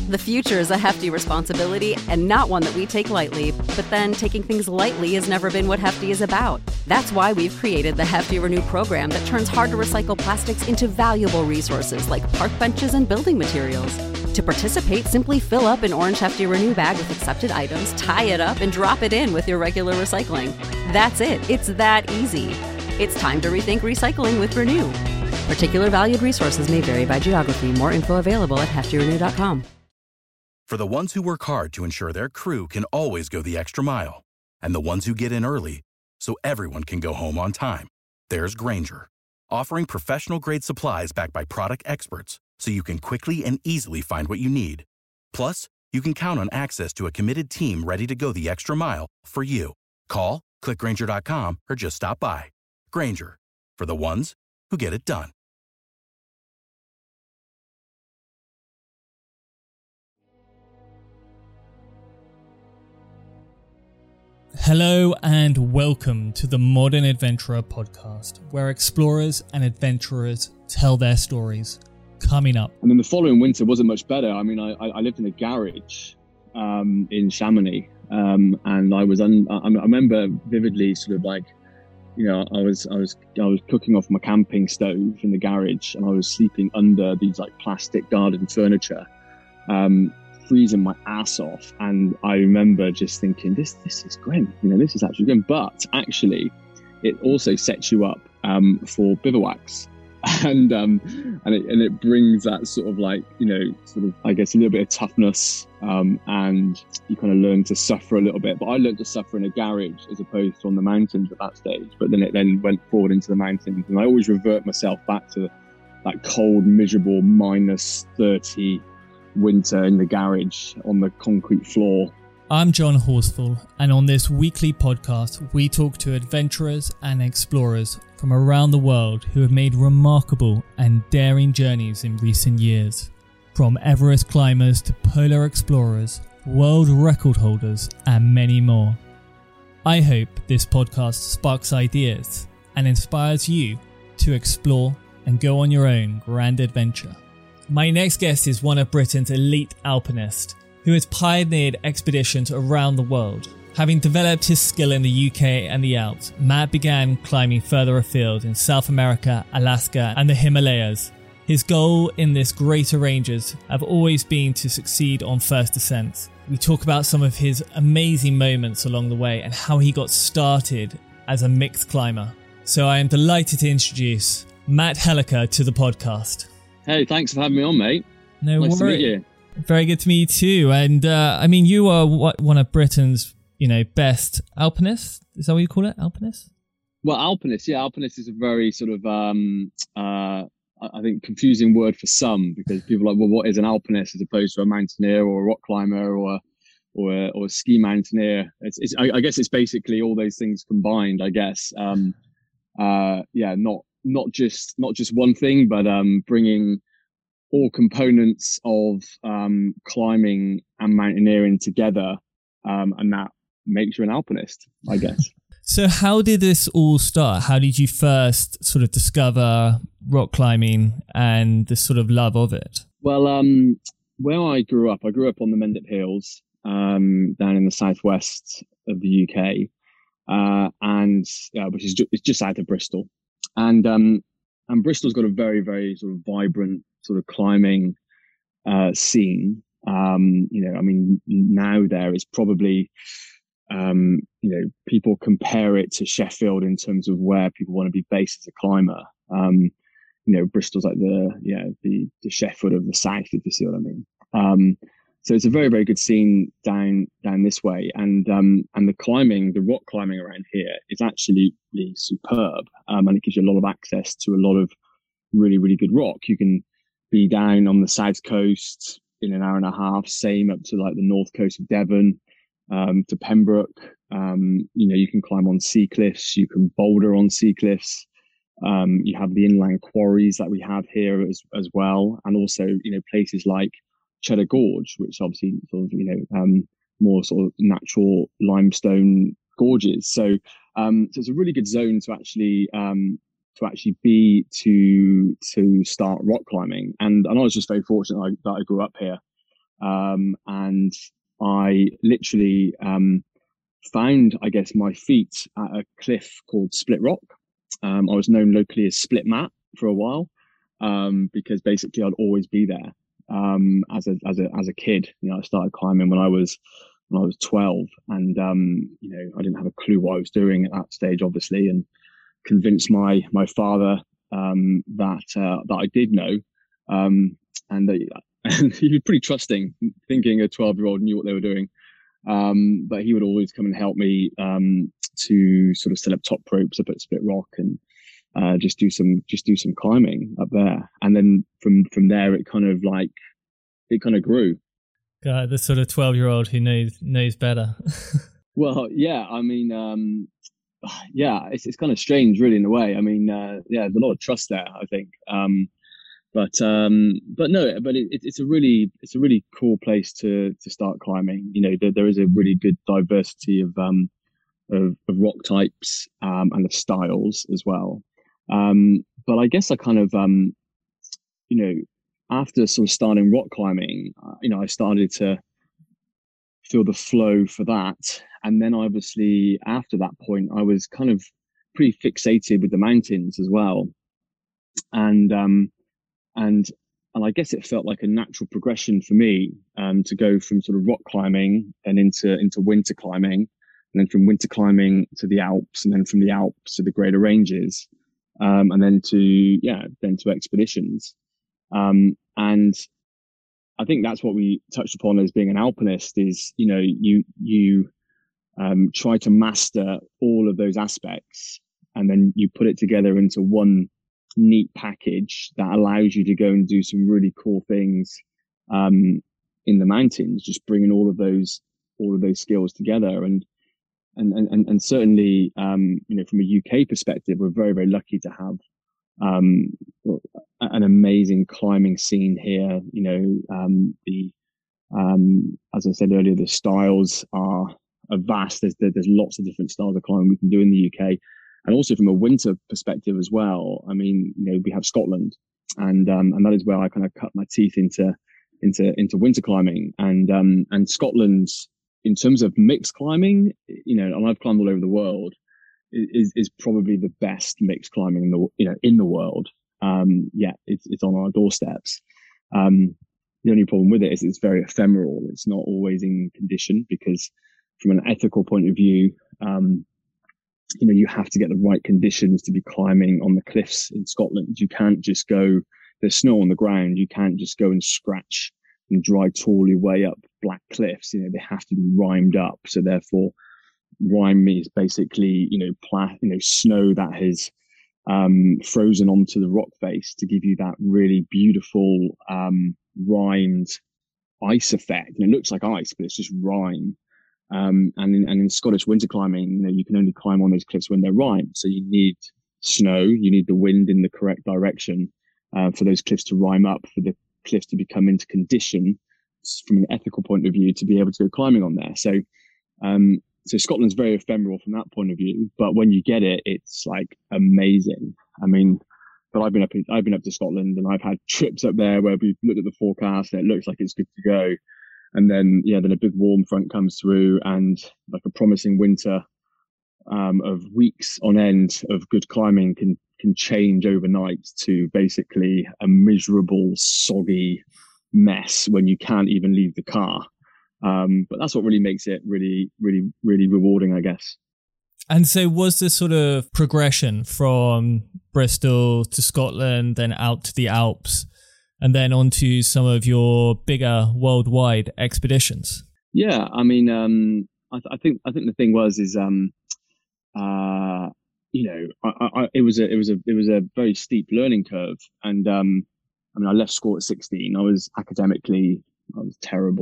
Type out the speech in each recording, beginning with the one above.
The future is a hefty responsibility and not one that we take lightly, but then taking things lightly has never been what Hefty is about. That's why we've created the Hefty Renew program that turns hard-to-recycle plastics into valuable resources like park benches and building materials. To participate, simply fill up an orange Hefty Renew bag with accepted items, tie it up, and drop it in with your regular recycling. That's it. It's that easy. It's time to rethink recycling with Renew. Particular valued resources may vary by geography. More info available at heftyrenew.com. For the ones who work hard to ensure their crew can always go the extra mile, and the ones who get in early so everyone can go home on time, there's Grainger, offering professional-grade supplies backed by product experts so you can quickly and easily find what you need. Plus, you can count on access to a committed team ready to go the extra mile for you. Call, click Grainger.com, or just stop by. Grainger, for the ones who get it done. Hello and welcome to the Modern Adventurer podcast, where explorers and adventurers tell their stories. Coming up. And then the following winter wasn't much better. I mean, I lived in a garage in Chamonix, and I remember vividly, sort of like, you know, I was cooking off my camping stove in the garage, and I was sleeping under these like plastic garden furniture, freezing my ass off. And I remember just thinking, this is grim, you know, this is actually grim. But actually, it also sets you up for bivouacs. And it brings that sort of like, you know, sort of, I guess, a little bit of toughness, and you kind of learn to suffer a little bit. But I learned to suffer in a garage as opposed to on the mountains at that stage. But then it went forward into the mountains, and I always revert myself back to that cold, miserable -30 winter in the garage on the concrete floor. I'm John Horsfall, and on this weekly podcast, we talk to adventurers and explorers from around the world who have made remarkable and daring journeys in recent years. From Everest climbers to polar explorers, world record holders, and many more. I hope this podcast sparks ideas and inspires you to explore and go on your own grand adventure. My next guest is one of Britain's elite alpinists, who has pioneered expeditions around the world. Having developed his skill in the UK and the Alps, Matt began climbing further afield in South America, Alaska, and the Himalayas. His goal in this greater ranges have always been to succeed on first ascents. We talk about some of his amazing moments along the way and how he got started as a mixed climber. So I am delighted to introduce Matt Helliker to the podcast. Hey, thanks for having me on, mate. No nice worries. to meet you. Very good to meet you too. And I mean, you are one of Britain's, you know, best alpinists. Is that what you call it, alpinists? Well, alpinist, yeah, alpinist is a very sort of I think confusing word for some, because people are like, well, what is an alpinist as opposed to a mountaineer or a rock climber or a ski mountaineer? I guess it's basically all those things combined. I guess, yeah, not just one thing, but bringing all components of climbing and mountaineering together, and that makes you an alpinist, I guess. So how did this all start? How did you first sort of discover rock climbing and the sort of love of it? Well, where I grew up on the Mendip Hills, down in the southwest of the UK, and which is just south of Bristol, and Bristol's got a very, very sort of vibrant sort of climbing scene. You know, I mean, now there is probably, you know, people compare it to Sheffield in terms of where people want to be based as a climber. You know, Bristol's like the Sheffield of the South, if you see what I mean. So it's a very, very good scene down this way, and the rock climbing around here is actually really superb, and it gives you a lot of access to a lot of really, really good rock. You can be down on the south coast in an hour and a half, same up to like the north coast of Devon, to Pembroke. You know, you can climb on sea cliffs, you can boulder on sea cliffs. You have the inland quarries that we have here as well, and also, you know, places like Cheddar Gorge, which obviously sort of, you know, more sort of natural limestone gorges. So it's a really good zone to actually be to start rock climbing. And I was just very fortunate that I grew up here. and I literally found, I guess, my feet at a cliff called Split Rock. I was known locally as Split Matt for a while, because basically I'd always be there. As a kid, I started climbing when I was 12, and I didn't have a clue what I was doing at that stage, obviously, and convinced my father that I did know, and he was pretty trusting, thinking a 12-year-old knew what they were doing. But he would always come and help me to sort of set up top ropes up at Split Rock and just do some climbing up there. And then from there it kind of grew. God, the sort of 12-year-old who knows better. Well, yeah, I mean, it's kind of strange, really, in a way. I mean, there's a lot of trust there, I think. But it's a really cool place to start climbing. There is a really good diversity of rock types and of styles as well. But I guess I kind of after sort of starting rock climbing, I started to feel the flow for that, and then obviously after that point, I was kind of pretty fixated with the mountains as well, and I guess it felt like a natural progression for me to go from sort of rock climbing and into winter climbing, and then from winter climbing to the Alps, and then from the Alps to the greater ranges, and then to expeditions. And I think that's what we touched upon as being an alpinist is, you try to master all of those aspects, and then you put it together into one neat package that allows you to go and do some really cool things in the mountains, just bringing all of those skills together. And certainly, from a UK perspective, we're very, very lucky to have an amazing climbing scene here. As I said earlier, the styles are vast. There's lots of different styles of climbing we can do in the UK, and also from a winter perspective as well. I mean, we have Scotland, and that is where I kind of cut my teeth into winter climbing, and Scotland, in terms of mixed climbing, and I've climbed all over the world, is probably the best mixed climbing in the world. It's on our doorsteps. The only problem with it is it's very ephemeral. It's not always in condition, because from an ethical point of view, you have to get the right conditions to be climbing on the cliffs in Scotland. You can't just go, there's snow on the ground, you can't just go and scratch and dry tool your way up black cliffs. They have to be rimed up. So therefore, rime is basically, snow that has frozen onto the rock face to give you that really beautiful rimed ice effect. And it looks like ice, but it's just rime. And in Scottish winter climbing, you can only climb on those cliffs when they're rimed. So you need snow, you need the wind in the correct direction for those cliffs to rime up, for the cliffs to become into condition from an ethical point of view to be able to go climbing on there. So Scotland's very ephemeral from that point of view, but when you get it, it's like amazing. I mean, but I've been up to Scotland, and I've had trips up there where we've looked at the forecast and it looks like it's good to go. And then a big warm front comes through, and like a promising winter of weeks on end of good climbing can change overnight to basically a miserable, soggy mess when you can't even leave the car. But that's what really makes it really, really, really rewarding, I guess. And so was the sort of progression from Bristol to Scotland, then out to the Alps, and then onto some of your bigger worldwide expeditions? Yeah, I mean, I think the thing was it was a very steep learning curve, and I left school at 16. I was terrible.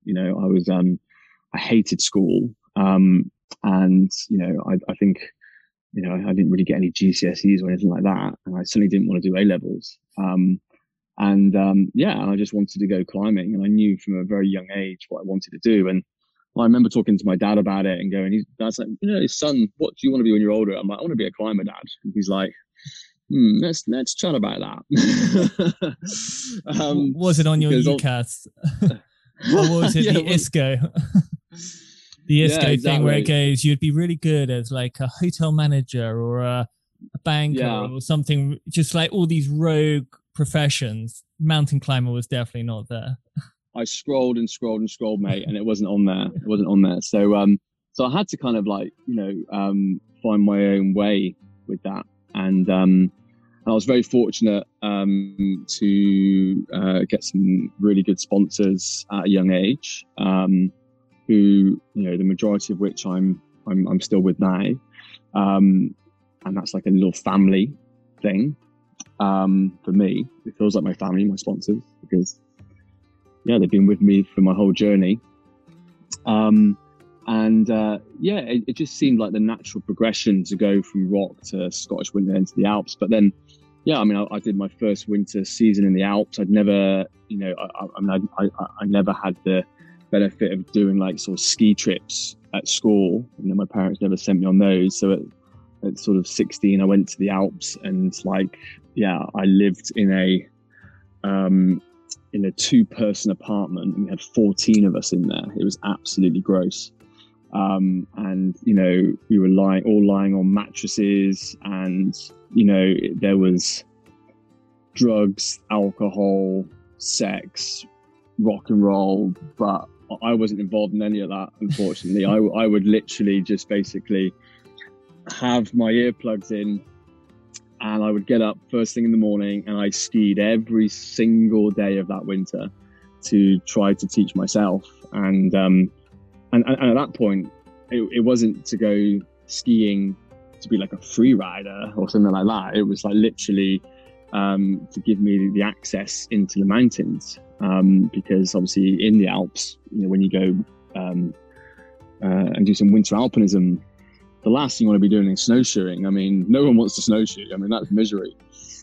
I hated school, and I think I didn't really get any GCSEs or anything like that, and I certainly didn't want to do A levels. And I just wanted to go climbing, and I knew from a very young age what I wanted to do. And I remember talking to my dad about it and going, Dad's like, son, what do you want to be when you're older? I'm like, I want to be a climber, Dad. And he's like, let's chat about that. Was it on your UCAS? Or was it Yeah, the ISCO? The ISCO Yeah, thing where it exactly. goes, you'd be really good as like a hotel manager or a banker Yeah. or something, just like all these rogue professions. Mountain climber was definitely not there. I scrolled and scrolled and scrolled, mate, and it wasn't on there. It wasn't on there. So I had to kind of like, find my own way with that. And I was very fortunate to get some really good sponsors at a young age, who, the majority of which I'm still with now. And that's like a little family thing. For me, it feels like my family, my sponsors, because they've been with me for my whole journey. It just seemed like the natural progression to go from rock to Scottish winter into the Alps. But then, I did my first winter season in the Alps. I'd never, I never had the benefit of doing like sort of ski trips at school. My parents never sent me on those. So at sort of 16, I went to the Alps, and I lived in a 2-person apartment, and we had 14 of us in there. It was absolutely gross. We were lying on mattresses, and there was drugs, alcohol, sex, rock and roll, but I wasn't involved in any of that, unfortunately. I would literally just basically have my earplugs in, and I would get up first thing in the morning, and I skied every single day of that winter to try to teach myself. And at that point, it wasn't to go skiing to be like a free rider or something like that. It was like literally to give me the access into the mountains, because obviously in the Alps, when you go and do some winter alpinism, the last thing you want to be doing is snowshoeing. I mean, no one wants to snowshoe. I mean, that's misery.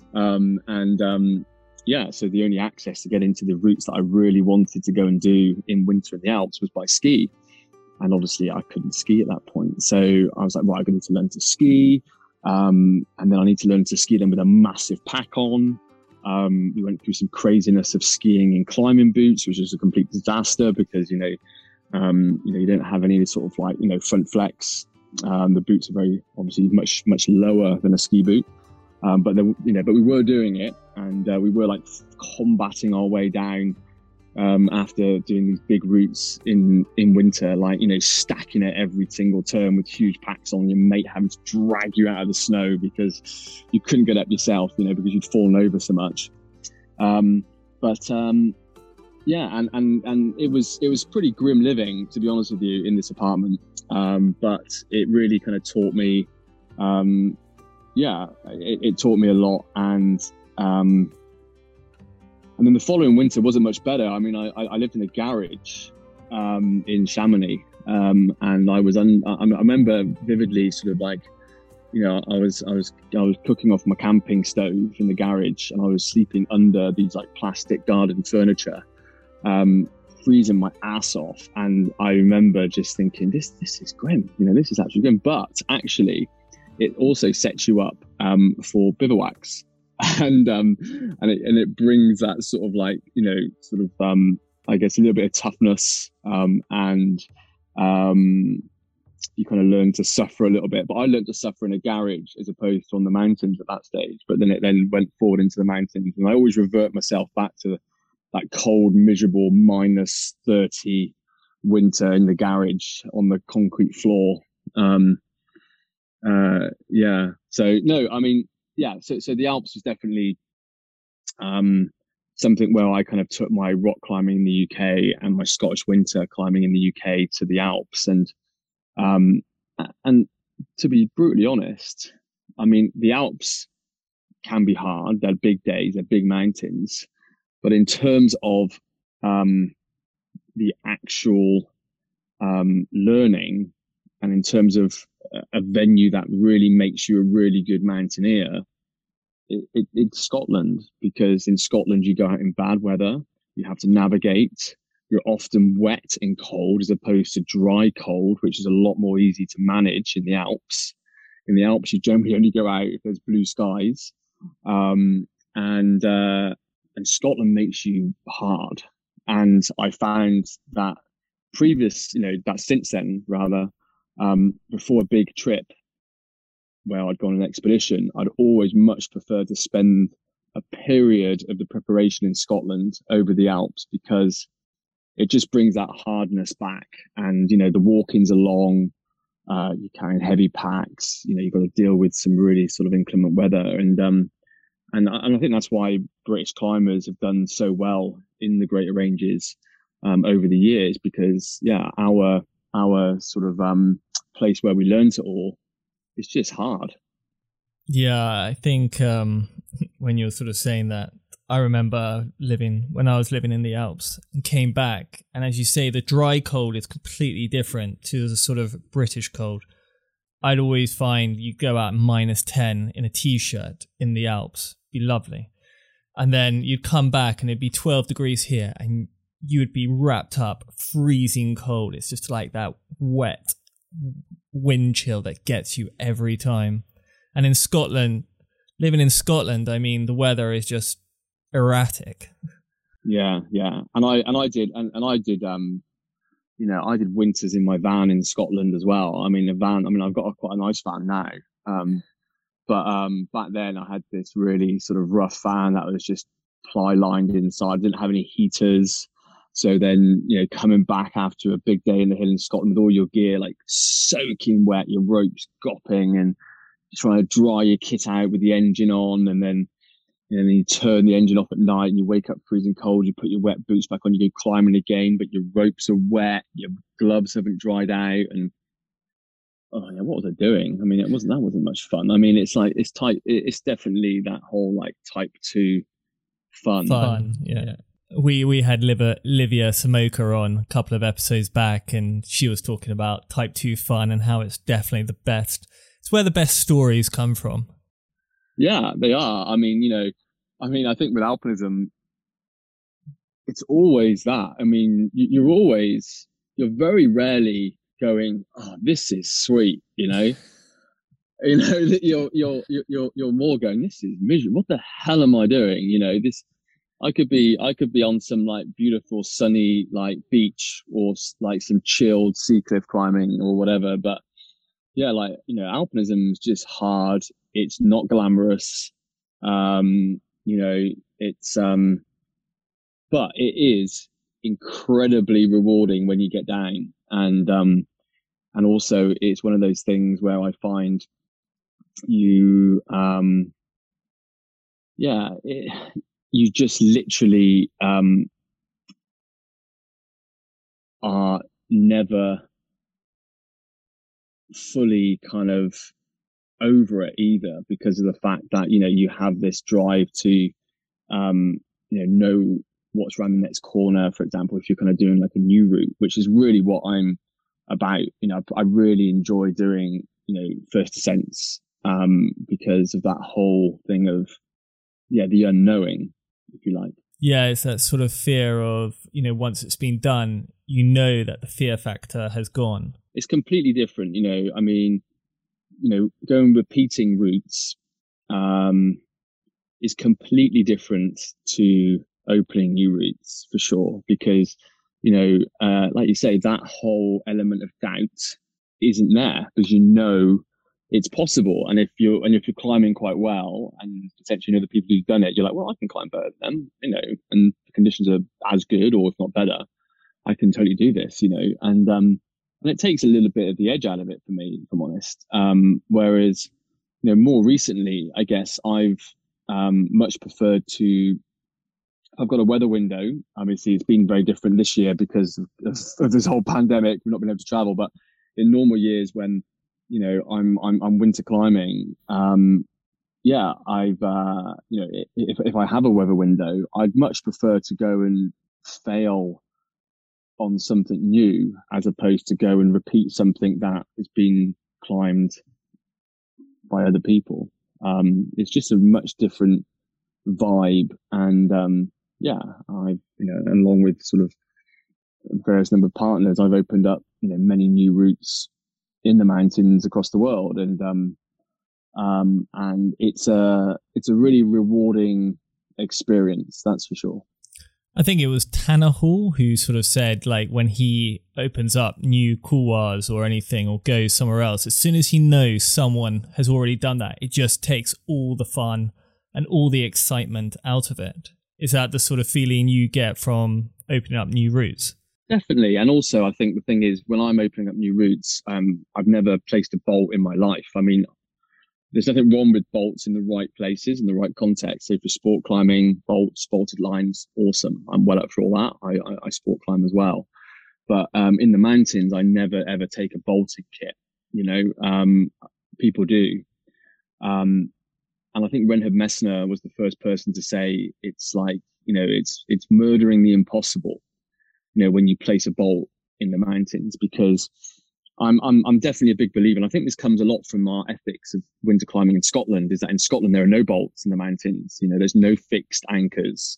So the only access to get into the routes that I really wanted to go and do in winter in the Alps was by ski. And obviously I couldn't ski at that point. So I was like, right, I need to learn to ski. And then I need to learn to ski then with a massive pack on. We went through some craziness of skiing in climbing boots, which was a complete disaster because, you don't have any sort of like, front flex. The boots are very obviously much lower than a ski boot, but we were doing it, and we were like combating our way down after doing these big routes in winter, like stacking it every single turn with huge packs on, your mate having to drag you out of the snow because you couldn't get up yourself, because you'd fallen over so much. And it was pretty grim living, to be honest with you, in this apartment. But it really kind of taught me, it taught me a lot. And then the following winter wasn't much better. I mean, I lived in a garage in Chamonix, and I remember vividly sort of like, I was cooking off my camping stove in the garage, and I was sleeping under these like plastic garden furniture, freezing my ass off. And I remember just thinking, this is grim, this is actually grim. But actually, it also sets you up for bivouacs, and it brings that sort of like I guess a little bit of toughness, and you kind of learn to suffer a little bit. But I learned to suffer in a garage as opposed to on the mountains at that stage. But then it went forward into the mountains, and I always revert myself back to that cold, miserable -30 winter in the garage on the concrete floor. So no, I mean, so the Alps was definitely something where I kind of took my rock climbing in the UK and my Scottish winter climbing in the UK to the Alps. And to be brutally honest, I mean, the Alps can be hard. They're big days, they're big mountains. But in terms of the actual learning, and in terms of a venue that really makes you a really good mountaineer, it's Scotland. Because in Scotland, you go out in bad weather, you have to navigate, you're often wet and cold as opposed to dry cold, which is a lot more easy to manage in the Alps. In the Alps, you generally only go out if there's blue skies. And Scotland makes you hard. And I found that since then, rather, before a big trip where I'd gone on an expedition, I'd always much preferred to spend a period of the preparation in Scotland over the Alps, because it just brings that hardness back. And, the walkings are long, you're carrying heavy packs, you've got to deal with some really sort of inclement weather. And I think that's why British climbers have done so well in the Greater Ranges over the years, because our sort of place where we learn it all is just hard. Yeah, I think when you're sort of saying that, I remember when I was living in the Alps and came back, and as you say, the dry cold is completely different to the sort of British cold. I'd always find you go out -10 in a t-shirt in the Alps, be lovely. And then you'd come back and it'd be 12 degrees here and you would be wrapped up, freezing cold. It's just like that wet wind chill that gets you every time. And in Scotland, living in Scotland, I mean, the weather is just erratic. Yeah. And I did winters in my van in Scotland as well. I mean, I've got quite a nice van now. But back then I had this really sort of rough van that was just ply lined inside. I didn't have any heaters. So then, coming back after a big day in the hill in Scotland with all your gear like soaking wet, your ropes gopping, and trying to dry your kit out with the engine on, and then you turn the engine off at night and you wake up freezing cold, you put your wet boots back on, you go climbing again, but your ropes are wet, your gloves haven't dried out, and what was I doing? I mean, that wasn't much fun. I mean, it's definitely that whole like type 2 fun. Yeah. We had Livia Samoka on a couple of episodes back, and she was talking about type 2 fun and how it's definitely the best. It's where the best stories come from. Yeah, they are. I mean, I think with alpinism, it's always that. I mean, you're very rarely going, "Oh, this is sweet," that you're more going, "This is miserable. What the hell am I doing?" This. I could be on some like beautiful sunny like beach, or like some chilled sea cliff climbing or whatever. But alpinism is just hard. It's not glamorous. It's but it is incredibly rewarding when you get down. And also it's one of those things where I find you you just literally are never fully kind of over it either, because of the fact that you have this drive to know what's around the next corner. For example, if you're kind of doing like a new route, which is really what I'm about. I really enjoy doing first ascents because of that whole thing of the unknowing, if you like. Yeah, it's that sort of fear of, once it's been done, that the fear factor has gone. It's completely different, I mean, going repeating routes is completely different to opening new routes, for sure, because, like you say, that whole element of doubt isn't there, because it's possible. And if you're climbing quite well, and potentially the people who've done it, you're like, well, I can climb better than them, and the conditions are as good, or if not better, I can totally do this, and it takes a little bit of the edge out of it for me, if I'm honest. Whereas, more recently, I guess I've much preferred to. I've got a weather window. Obviously, it's been very different this year because of this whole pandemic. We've not been able to travel, but in normal years when I'm winter climbing, I've if I have a weather window, I'd much prefer to go and fail on something new as opposed to go and repeat something that has been climbed by other people. It's just a much different vibe, and along with sort of various number of partners, I've opened up many new routes in the mountains across the world, and it's a really rewarding experience, that's for sure. I think it was Tanner Hall who sort of said, like, when he opens up new couloirs or anything or goes somewhere else, as soon as he knows someone has already done that, it just takes all the fun and all the excitement out of it. Is that the sort of feeling you get from opening up new routes? Definitely. And also, I think the thing is, when I'm opening up new routes, I've never placed a bolt in my life. I mean, there's nothing wrong with bolts in the right places, in the right context. So for sport climbing, bolts, bolted lines, awesome. I'm well up for all that. I sport climb as well. But in the mountains, I never, ever take a bolted kit. People do. And I think Reinhard Messner was the first person to say it's like, it's murdering the impossible, when you place a bolt in the mountains, because I'm definitely a big believer. And I think this comes a lot from our ethics of winter climbing in Scotland, is that in Scotland, there are no bolts in the mountains. There's no fixed anchors.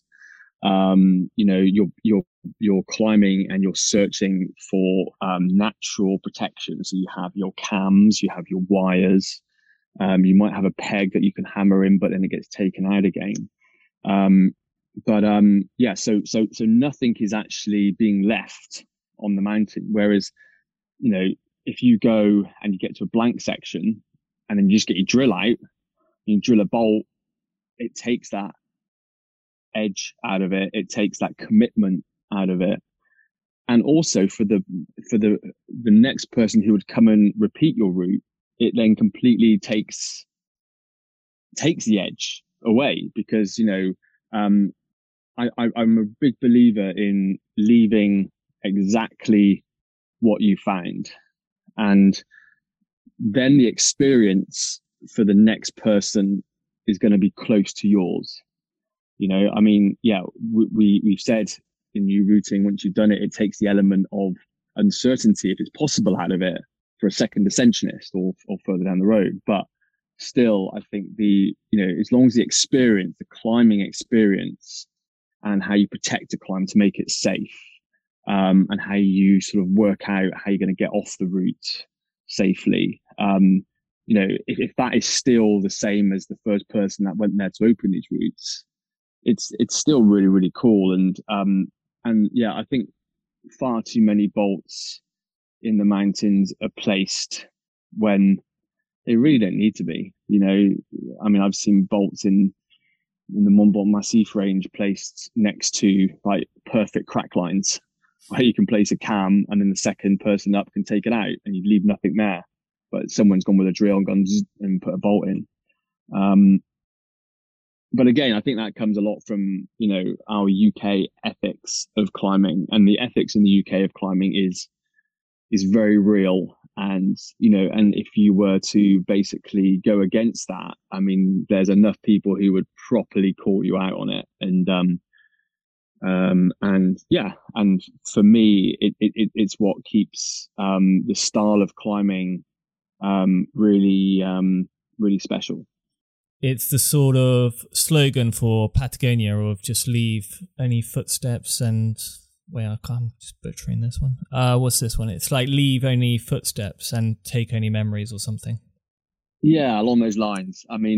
You're climbing and you're searching for natural protection. So you have your cams, you have your wires. You might have a peg that you can hammer in, but then it gets taken out again. So nothing is actually being left on the mountain. Whereas, if you go and you get to a blank section and then you just get your drill out, you drill a bolt, it takes that edge out of it. It takes that commitment out of it. And also for the next person who would come and repeat your route, it then completely takes the edge away, because, I'm a big believer in leaving exactly what you found. And then the experience for the next person is going to be close to yours. We've said in new routing, once you've done it, it takes the element of uncertainty, if it's possible, out of it for a second ascensionist or further down the road. But still, I think as long as the experience, the climbing experience, and how you protect a climb to make it safe, and how you sort of work out how you're going to get off the route safely. If that is still the same as the first person that went there to open these routes, it's still really, really cool. And I think far too many bolts in the mountains are placed when they really don't need to be. I've seen bolts in the Mont Blanc Massif range placed next to like perfect crack lines, where you can place a cam and then the second person up can take it out and you leave nothing there, but someone's gone with a drill and gone and put a bolt in. But again, I think that comes a lot from, our UK ethics of climbing, and the ethics in the UK of climbing is very real. And, and if you were to basically go against that, I mean, there's enough people who would properly call you out on it. And for me, it's what keeps the style of climbing really special. It's the sort of slogan for Patagonia of just leave any footsteps and, I'm just butchering this one. What's this one? It's like leave only footsteps and take only memories or something. Yeah, along those lines. I mean,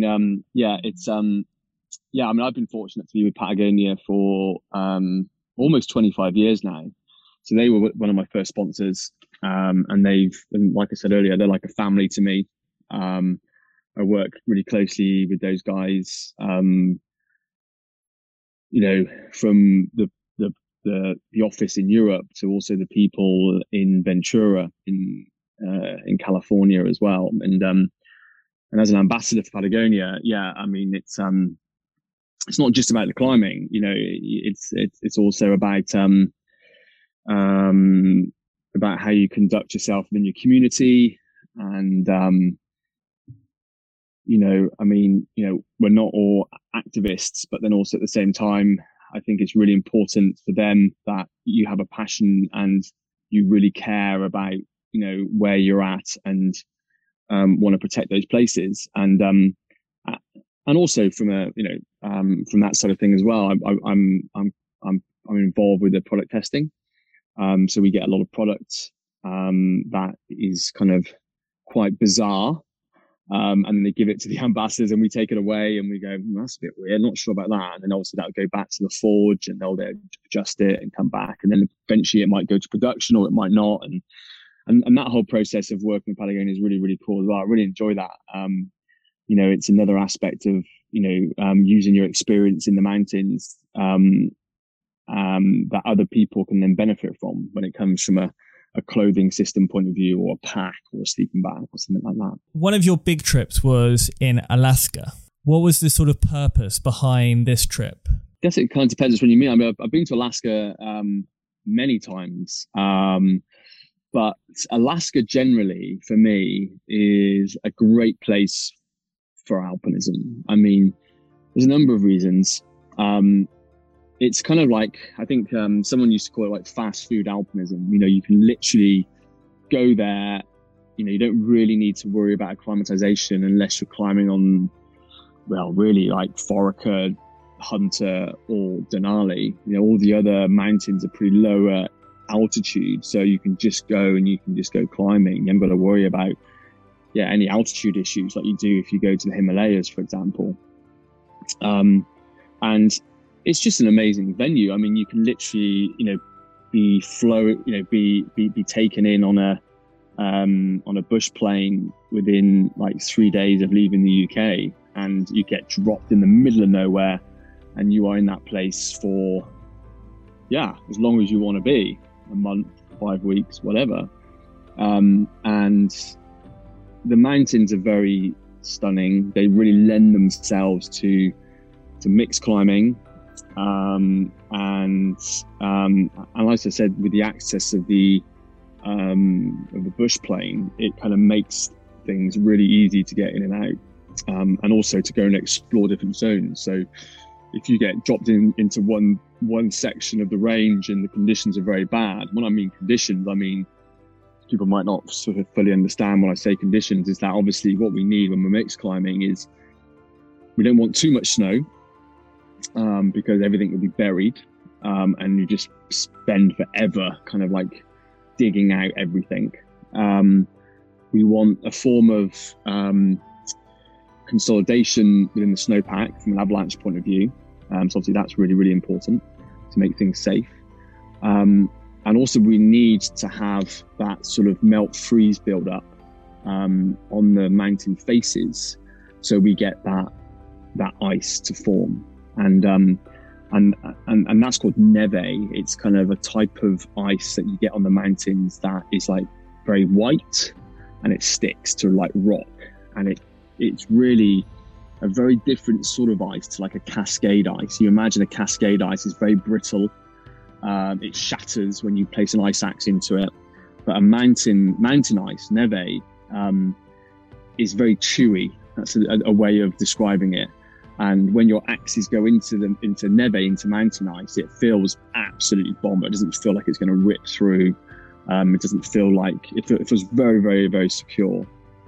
I've been fortunate to be with Patagonia for almost 25 years now. So they were one of my first sponsors, and like I said earlier, they're like a family to me. I work really closely with those guys, from the office in Europe to also the people in Ventura in California as well. And as an ambassador for Patagonia, it's not just about the climbing, it's also about how you conduct yourself in your community. And, we're not all activists, but then also at the same time, I think it's really important for them that you have a passion and you really care about, where you're at and want to protect those places. And also from from that sort of thing as well, I'm involved with the product testing. So we get a lot of products that is kind of quite bizarre. And then they give it to the ambassadors and we take it away and we go, that's a bit weird, not sure about that. And then obviously that'll go back to the forge and they'll adjust it and come back. And then eventually it might go to production or it might not. And that whole process of working with Patagonia is really, really cool as well. I really enjoy that. It's another aspect of, using your experience in the mountains, that other people can then benefit from when it comes from a clothing system point of view, or a pack or a sleeping bag or something like that. One of your big trips was in Alaska. What was the sort of purpose behind this trip? I guess it kind of depends on what you mean. I mean, I've been to Alaska many times, but Alaska generally for me is a great place for alpinism. I mean, there's a number of reasons. It's kind of like, I think someone used to call it like fast food alpinism. You can literally go there. You don't really need to worry about acclimatization unless you're climbing on, well, really like Foraker, Hunter, or Denali. All the other mountains are pretty low at altitude, so you can just go and you can just go climbing. You haven't got to worry about any altitude issues like you do if you go to the Himalayas, for example. And it's just an amazing venue. I mean, you can literally, be taken in on a bush plane within like 3 days of leaving the UK, and you get dropped in the middle of nowhere, and you are in that place for, as long as you want to be, a month, 5 weeks, whatever. And the mountains are very stunning. They really lend themselves to mixed climbing. And like I said, with the access of the bush plane, it kind of makes things really easy to get in and out, and also to go and explore different zones. So if you get dropped into one section of the range and the conditions are very bad, when I mean conditions, I mean people might not sort of fully understand when I say conditions, is that obviously what we need when we're mixed climbing is we don't want too much snow, because everything will be buried, and you just spend forever kind of like digging out everything. We want a form of consolidation within the snowpack from an avalanche point of view. So obviously that's really, really important to make things safe. And also we need to have that sort of melt freeze build up on the mountain faces, so we get that ice to form. And that's called neve. It's kind of a type of ice that you get on the mountains that is like very white, and it sticks to like rock, and it's really a very different sort of ice to like a cascade ice. You imagine a cascade ice is very brittle. It shatters when you place an ice axe into it. But a mountain ice, neve, is very chewy. That's a way of describing it. And when your axes go into neve, into mountain ice, it feels absolutely bomb. It doesn't feel like it's going to rip through. It doesn't feel like it feels very, very, very secure.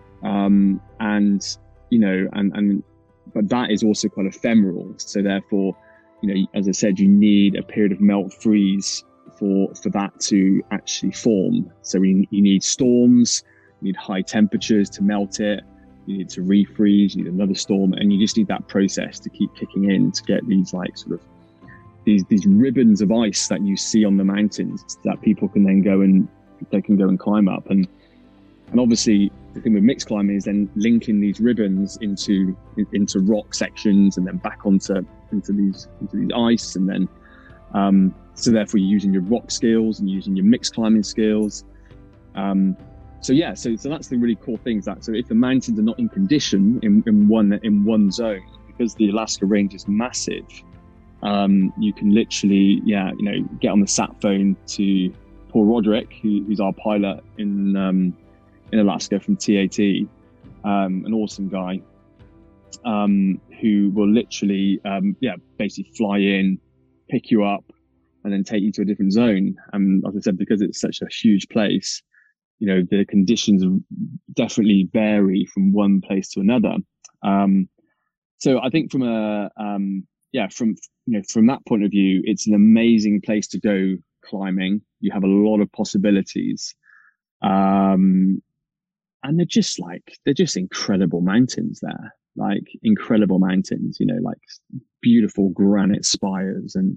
But that is also quite ephemeral. So therefore, as I said, you need a period of melt freeze for that to actually form. So you need storms, you need high temperatures to melt it. You need to refreeze, you need another storm, and you just need that process to keep kicking in to get these like sort of these ribbons of ice that you see on the mountains that people can then go and climb up. And obviously the thing with mixed climbing is then linking these ribbons into rock sections and then back into these ice, and then so therefore you're using your rock skills and using your mixed climbing skills. So that's the really cool things. That so if the mountains are not in condition in one zone, because the Alaska range is massive, you can literally get on the sat phone to Paul Roderick, who's our pilot in Alaska from TAT, an awesome guy, who will literally basically fly in, pick you up, and then take you to a different zone. And as I said, because it's such a huge place, the conditions definitely vary from one place to another. So I think from that point of view, it's an amazing place to go climbing. You have a lot of possibilities. they're just incredible mountains there, like incredible mountains, like beautiful granite spires and,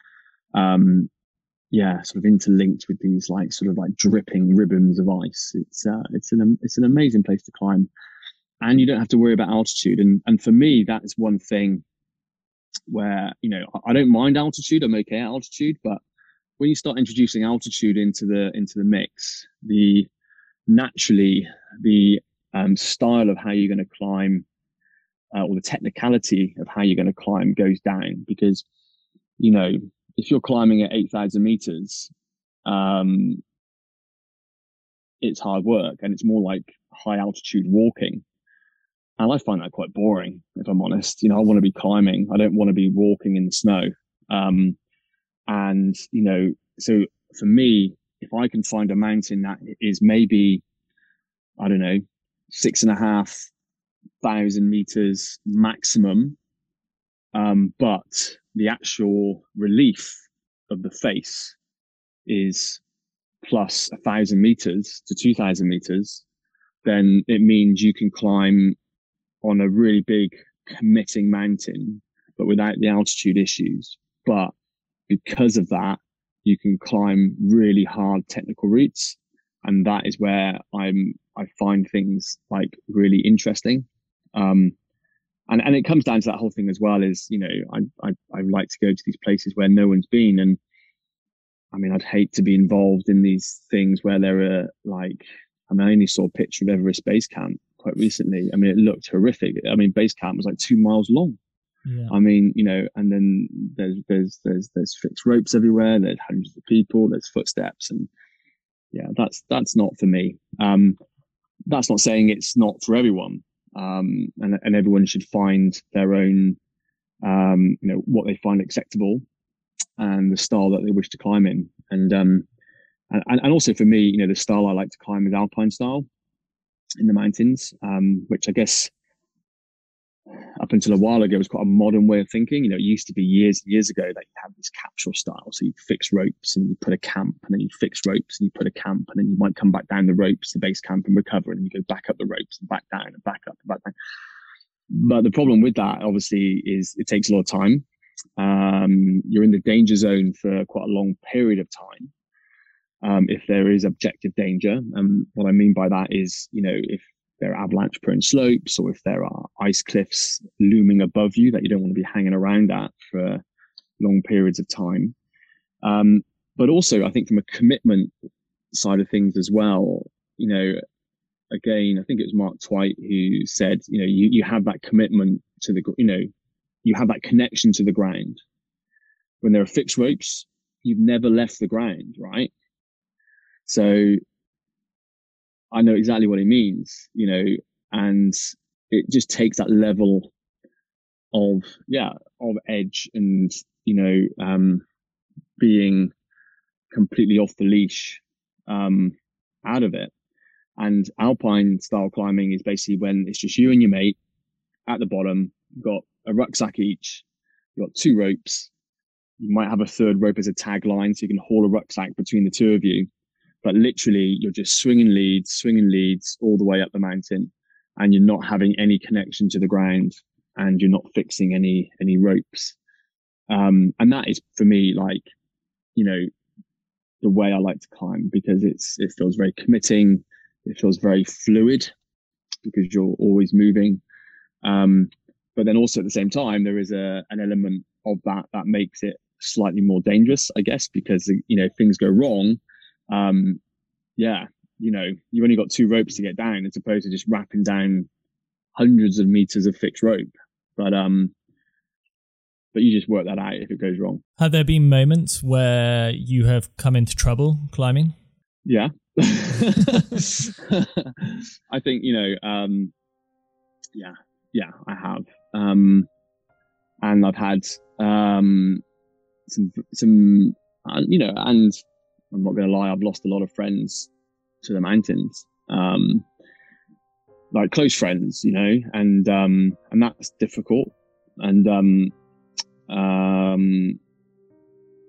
sort of interlinked with these like sort of like dripping ribbons of ice. It's an amazing place to climb, and you don't have to worry about altitude. And for me, that's one thing where, I don't mind altitude. I'm okay at altitude, but when you start introducing altitude into the mix, naturally the style of how you're going to climb, or the technicality of how you're going to climb goes down, because, if you're climbing at 8,000 meters, it's hard work, and it's more like high altitude walking. And I find that quite boring, if I'm honest. I want to be climbing. I don't want to be walking in the snow. And, so for me, if I can find a mountain that is maybe, I don't know, 6,500 meters maximum, but the actual relief of the face is plus 1,000 meters to 2,000 meters, then it means you can climb on a really big committing mountain, but without the altitude issues. But because of that, you can climb really hard technical routes. And that is where I find things like really interesting. And it comes down to that whole thing as well, is, I like to go to these places where no one's been. And I mean, I'd hate to be involved in these things where there are like, I only saw a picture of Everest Base Camp quite recently. I mean, it looked horrific. I mean, base camp was like 2 miles long. Yeah. I mean, and then there's fixed ropes everywhere. There's hundreds of people. There's footsteps, and yeah, that's not for me. That's not saying it's not for everyone. And everyone should find their own, what they find acceptable and the style that they wish to climb in. And also for me, the style I like to climb is alpine style in the mountains, which I guess up until a while ago was quite a modern way of thinking. It used to be years and years ago that you had this capsule style. So you fix ropes and you put a camp, and then you fix ropes and you put a camp, and then you might come back down the ropes to base camp and recover, and you go back up the ropes and back down and back up and back down. But the problem with that, obviously, is it takes a lot of time. You're in the danger zone for quite a long period of time. If there is objective danger, and what I mean by that is, if there are avalanche prone slopes, or if there are ice cliffs looming above you that you don't want to be hanging around at for long periods of time. But also, I think from a commitment side of things as well, again, I think it was Mark Twight who said, you have that commitment to the, you have that connection to the ground. When there are fixed ropes, you've never left the ground, right? So I know exactly what it means, and it just takes that level of edge and, being completely off the leash, out of it. And alpine style climbing is basically when it's just you and your mate at the bottom. You've got a rucksack each, you've got 2 ropes. You might have a 3rd rope as a tagline, so you can haul a rucksack between the 2 of you. But literally, you're just swinging leads all the way up the mountain, and you're not having any connection to the ground, and you're not fixing any ropes. And that is, for me, like, the way I like to climb, because it feels very committing. It feels very fluid because you're always moving. But then also at the same time, there is an element of that makes it slightly more dangerous, I guess, because, if things go wrong, you've only got 2 ropes to get down, as opposed to just wrapping down hundreds of meters of fixed rope. But you just work that out if it goes wrong. Have there been moments where you have come into trouble climbing? Yeah. I think, I have. And I've had some, and I'm not going to lie, I've lost a lot of friends to the mountains, like close friends, and that's difficult. And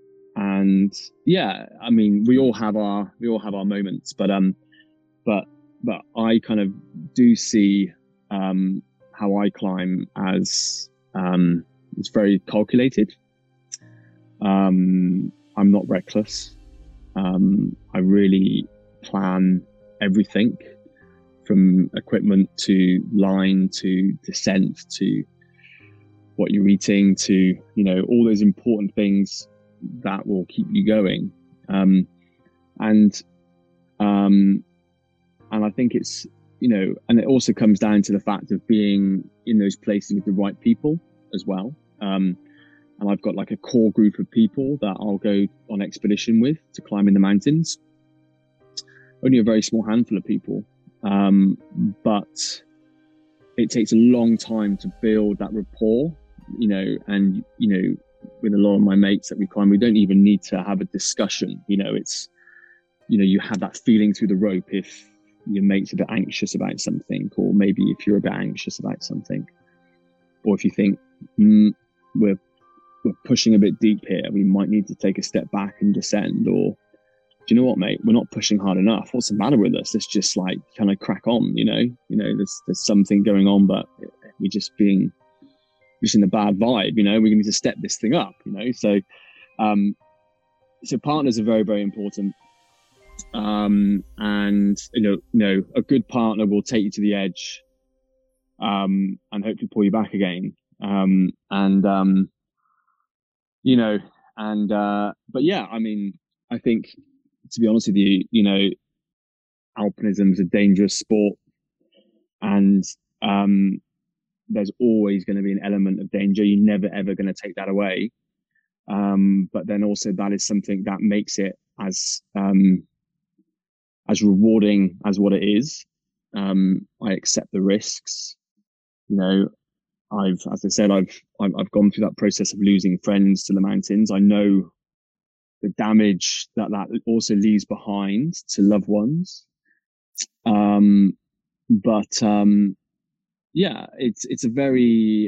yeah, I mean, we all have our moments, but but I kind of do see how I climb as it's very calculated. I'm not reckless. I really plan everything from equipment to line to descent to what you're eating to, all those important things that will keep you going. And I think it's, and it also comes down to the fact of being in those places with the right people as well. And I've got like a core group of people that I'll go on expedition with to climb in the mountains. Only a very small handful of people. But it takes a long time to build that rapport, and, with a lot of my mates that we climb, we don't even need to have a discussion. It's, you have that feeling through the rope if your mate's a bit anxious about something, or maybe if you're a bit anxious about something, or if you think, we're pushing a bit deep here, we might need to take a step back and descend, or do you know what, mate, we're not pushing hard enough. What's the matter with us? Let's just like kind of crack on, there's something going on, but we're just in a bad vibe, we need to step this thing up, so partners are very, very important. And a good partner will take you to the edge, and hopefully pull you back again. But yeah, I mean, I think, to be honest with you, alpinism is a dangerous sport, and there's always going to be an element of danger. You're never ever going to take that away. But then also that is something that makes it as rewarding as what it is. I accept the risks. I've gone through that process of losing friends to the mountains. I know the damage that also leaves behind to loved ones. Yeah, it's a very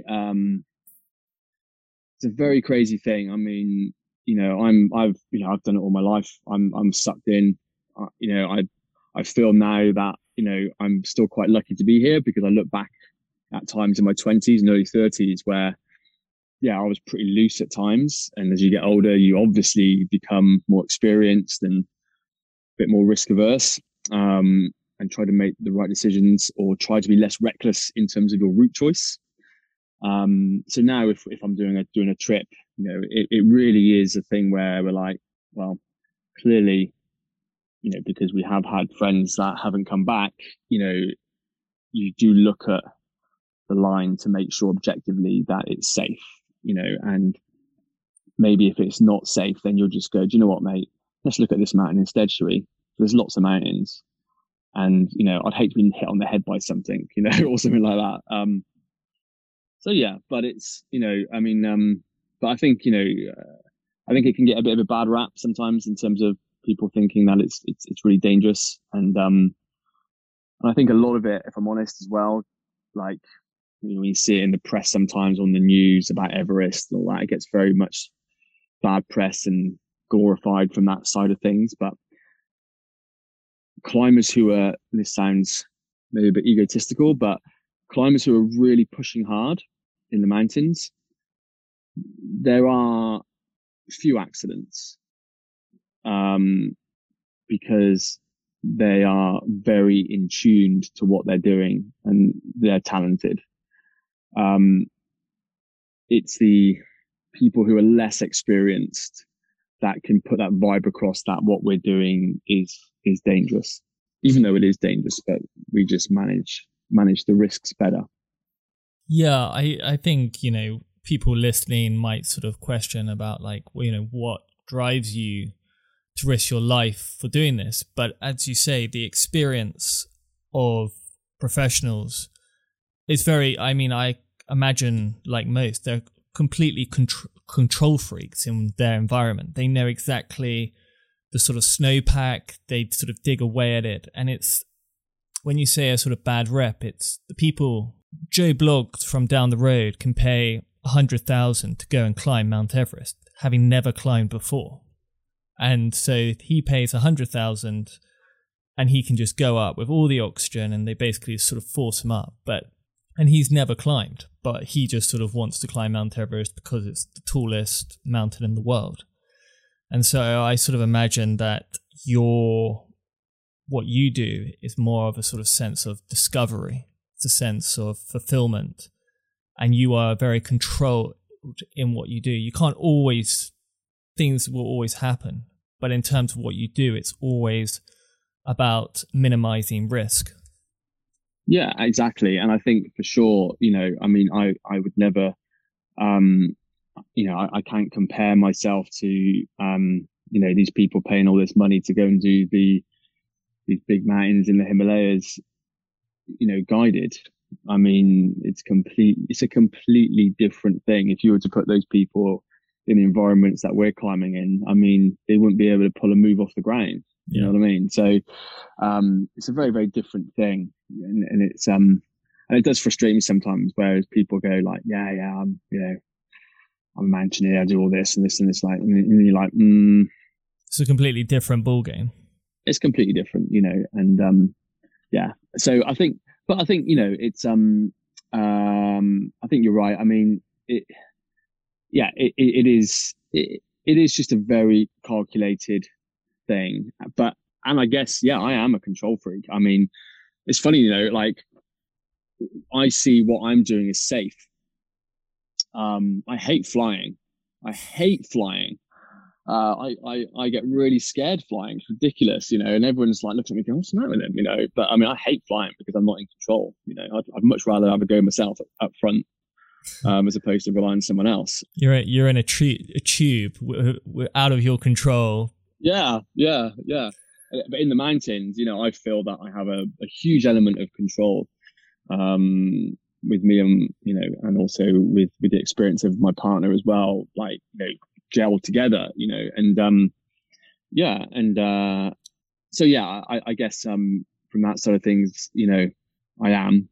crazy thing. I mean, I've done it all my life. I'm sucked in. I feel now that, I'm still quite lucky to be here, because I look back at times in my 20s and early 30s where, I was pretty loose at times. And as you get older, you obviously become more experienced and a bit more risk averse, and try to make the right decisions, or try to be less reckless in terms of your route choice. So now if I'm doing a trip, it really is a thing where we're like, well, clearly, because we have had friends that haven't come back, you do look at the line to make sure objectively that it's safe, and maybe if it's not safe, then you'll just go, do you know what, mate, let's look at this mountain instead, shall we? There's lots of mountains, and, I'd hate to be hit on the head by something, or something like that. So yeah, but it's, but I think, I think it can get a bit of a bad rap sometimes in terms of people thinking that it's really dangerous. And I think a lot of it, if I'm honest as well, like, when you see it in the press sometimes on the news about Everest and all that, it gets very much bad press and glorified from that side of things. But climbers who are, this sounds maybe a bit egotistical, but climbers who are really pushing hard in the mountains, there are few accidents, because they are very in tuned to what they're doing and they're talented. It's the people who are less experienced that can put that vibe across that what we're doing is dangerous, even though it is dangerous, but we just manage the risks better. Yeah, I think, people listening might sort of question about like, what drives you to risk your life for doing this. But as you say, the experience of professionals is very, I imagine, like most, they're completely control freaks in their environment. They know exactly the sort of snowpack, they sort of dig away at it. And it's, when you say a sort of bad rep, it's the people, Joe Bloggs from down the road can pay $100,000 to go and climb Mount Everest, having never climbed before. And so he pays $100,000 and he can just go up with all the oxygen, and they basically sort of force him up. And he's never climbed, but he just sort of wants to climb Mount Everest because it's the tallest mountain in the world. And so I sort of imagine that what you do is more of a sort of sense of discovery. It's a sense of fulfillment, and you are very controlled in what you do. You can't always, things will always happen, but in terms of what you do, it's always about minimizing risk. Yeah, exactly. And I think for sure, I mean, I would never, I can't compare myself to, these people paying all this money to go and do these big mountains in the Himalayas, guided. I mean, it's a completely different thing. If you were to put those people in the environments that we're climbing in, I mean, they wouldn't be able to pull a move off the ground. You know what I mean? So, it's a very, very different thing. And it's, and it does frustrate me sometimes, whereas people go like, I'm a mountaineer, I do all this and this and this, like, and you're like, It's a completely different ball game. It's completely different, and, so I think, it's, I think you're right. I mean, it is just a very calculated thing, and I guess, I am a control freak. I mean, it's funny, like, I see what I'm doing is safe. I hate flying. I get really scared flying. It's ridiculous, and everyone's like looking at me going, what's the matter with them, but I mean, I hate flying because I'm not in control. I'd much rather have a go myself up front, as opposed to relying on someone else. You're in a tube, we're out of your control. Yeah. But in the mountains, I feel that I have a huge element of control, with me and, and also with the experience of my partner as well, like, gelled together, and, so I guess, from that sort of things, I am,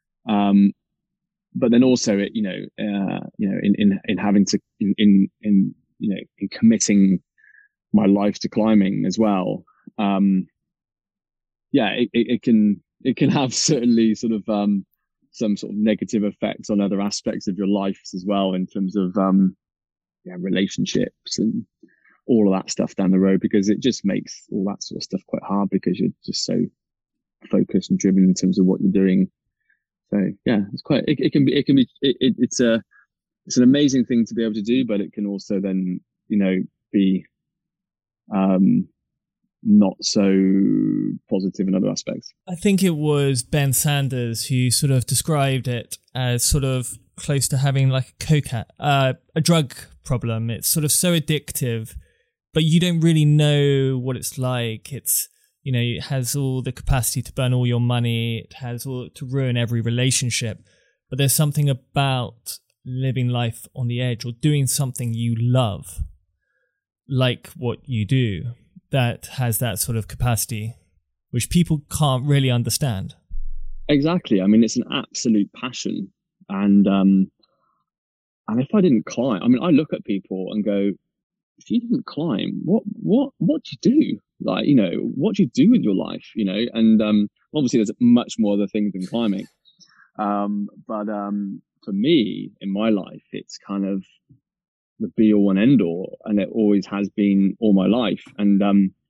but then also it, in having to, in committing my life to climbing as well. It can have certainly sort of, some sort of negative effects on other aspects of your life as well, in terms of, relationships and all of that stuff down the road, because it just makes all that sort of stuff quite hard because you're just so focused and driven in terms of what you're doing. So it's quite, it's an amazing thing to be able to do, but it can also then, be, not so positive in other aspects. I think it was Ben Sanders who sort of described it as sort of close to having like a drug problem. It's sort of so addictive, but you don't really know what it's like. It's, it has all the capacity to burn all your money. It has all to ruin every relationship. But there's something about living life on the edge or doing something you love, like what you do, that has that sort of capacity, which people can't really understand. Exactly. I mean, it's an absolute passion. And if I didn't climb, I mean, I look at people and go, if you didn't climb, what do you do? Like, what do you do with your life? And obviously there's much more other things than climbing. But for me, in my life, it's kind of the be all and end all, and it always has been all my life. And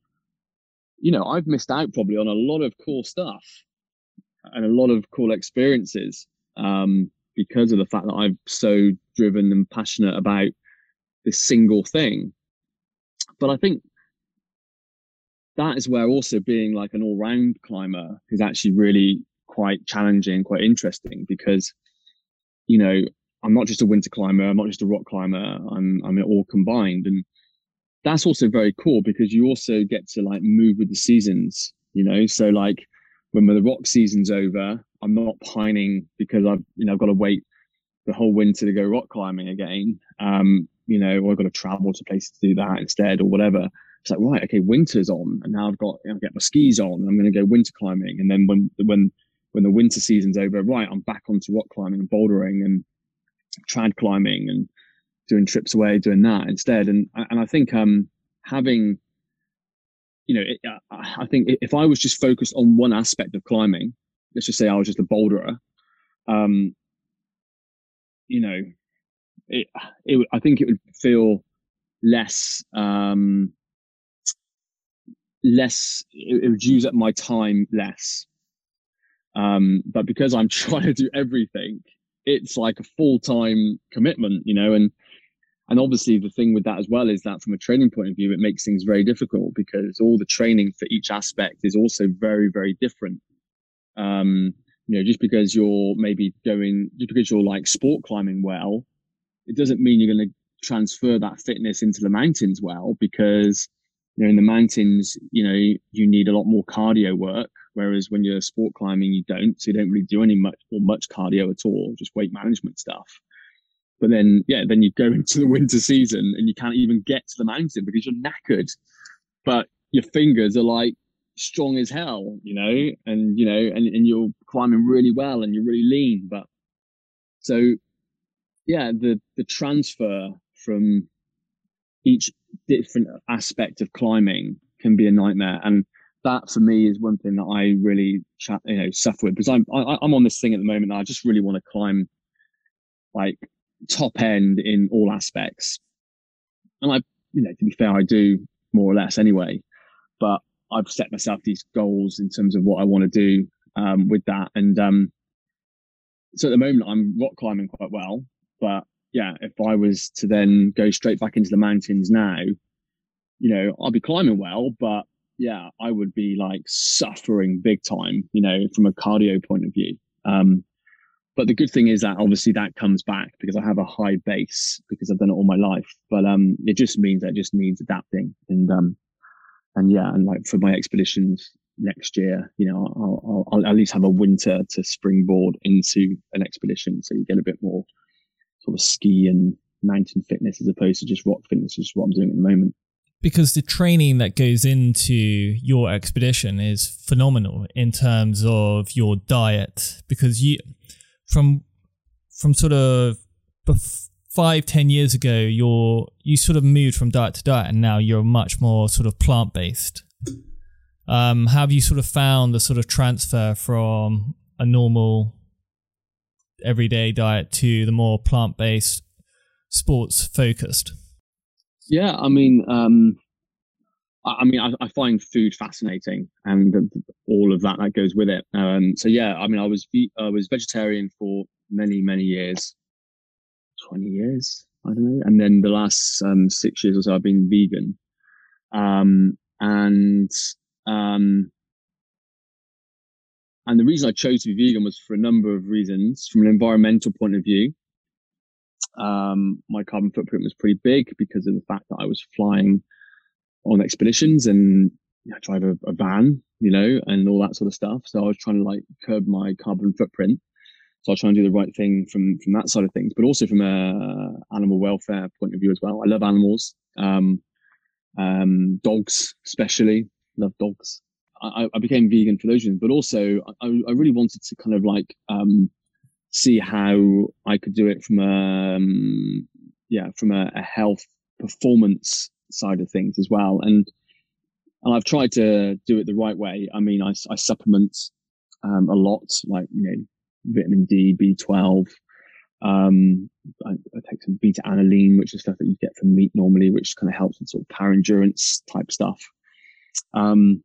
I've missed out probably on a lot of cool stuff and a lot of cool experiences, because of the fact that I'm so driven and passionate about this single thing. But I think that is where also being like an all-round climber is actually really quite challenging, quite interesting, because I'm not just a winter climber, I'm not just a rock climber, I'm all combined. And that's also very cool because you also get to like move with the seasons, so like when the rock season's over, I'm not pining because I've got to wait the whole winter to go rock climbing again, or I've got to travel to places to do that instead or whatever. It's like, right, okay, winter's on, and now I've got to get my skis on, and I'm going to go winter climbing. And then when the winter season's over, right, I'm back onto rock climbing and bouldering and trad climbing and doing trips away, doing that instead. And I think having I think if I was just focused on one aspect of climbing, let's just say I was just a boulderer, I think it would feel less, it would use up my time less. But because I'm trying to do everything, it's like a full-time commitment, and obviously the thing with that as well is that from a training point of view, it makes things very difficult because all the training for each aspect is also very, very different. Just because you're like sport climbing well, it doesn't mean you're going to transfer that fitness into the mountains well, because in the mountains, you need a lot more cardio work, whereas when you're sport climbing, you don't. So you don't really do much cardio at all, just weight management stuff. But then you go into the winter season and you can't even get to the mountain because you're knackered, but your fingers are like strong as hell, and you're climbing really well and you're really lean. But so, the transfer from each different aspect of climbing can be a nightmare. And that for me is one thing that I really suffer with, because I'm on this thing at the moment that I just really want to climb like top end in all aspects. And to be fair, I do more or less anyway, but I've set myself these goals in terms of what I want to do with that. And so at the moment I'm rock climbing quite well, but if I was to then go straight back into the mountains now, I'll be climbing well, but I would be like suffering big time, from a cardio point of view. But the good thing is that obviously that comes back because I have a high base because I've done it all my life. But it just means that it just needs adapting. And like for my expeditions next year, I'll at least have a winter to springboard into an expedition. So you get a bit more sort of ski and mountain fitness as opposed to just rock fitness, which is what I'm doing at the moment. Because the training that goes into your expedition is phenomenal in terms of your diet, because from sort of 5-10 years ago, you sort of moved from diet to diet, and now you're much more sort of plant-based. Have you sort of found the sort of transfer from a normal everyday diet to the more plant-based, sports-focused? Yeah, I find food fascinating, and all of that goes with it. I was vegetarian for many, many years, 20 years, I don't know. And then the last 6 years or so, I've been vegan. And the reason I chose to be vegan was for a number of reasons. From an environmental point of view, my carbon footprint was pretty big because of the fact that I was flying on expeditions and drive a van, and all that sort of stuff. So I was trying to like curb my carbon footprint. So I was trying to do the right thing from that side of things, but also from a animal welfare point of view as well. I love animals, dogs especially. Love dogs. I became vegan for those reasons, but also I really wanted to kind of like see how I could do it from a health performance side of things as well. And I've tried to do it the right way. I mean, I supplement a lot, like vitamin D, B12. I take some beta aniline, which is stuff that you get from meat normally, which kind of helps with sort of power endurance type stuff. And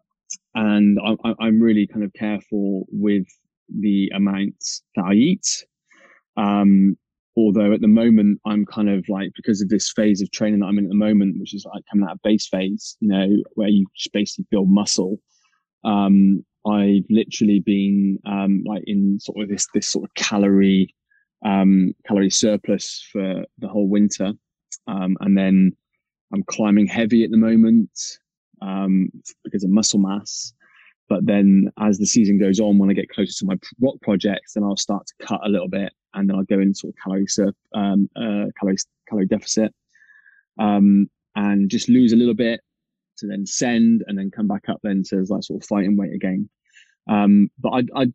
I'm really kind of careful with the amounts that I eat. Although at the moment I'm kind of like, because of this phase of training that I'm in at the moment, which is like coming out of base phase, where you just basically build muscle. I've literally been like in sort of this sort of calorie surplus for the whole winter, and then I'm climbing heavy at the moment because of muscle mass. But then as the season goes on, when I get closer to my rock projects, then I'll start to cut a little bit, and then I'll go into sort of calorie deficit, and just lose a little bit to then send, and then come back up then to like sort of fighting weight again. But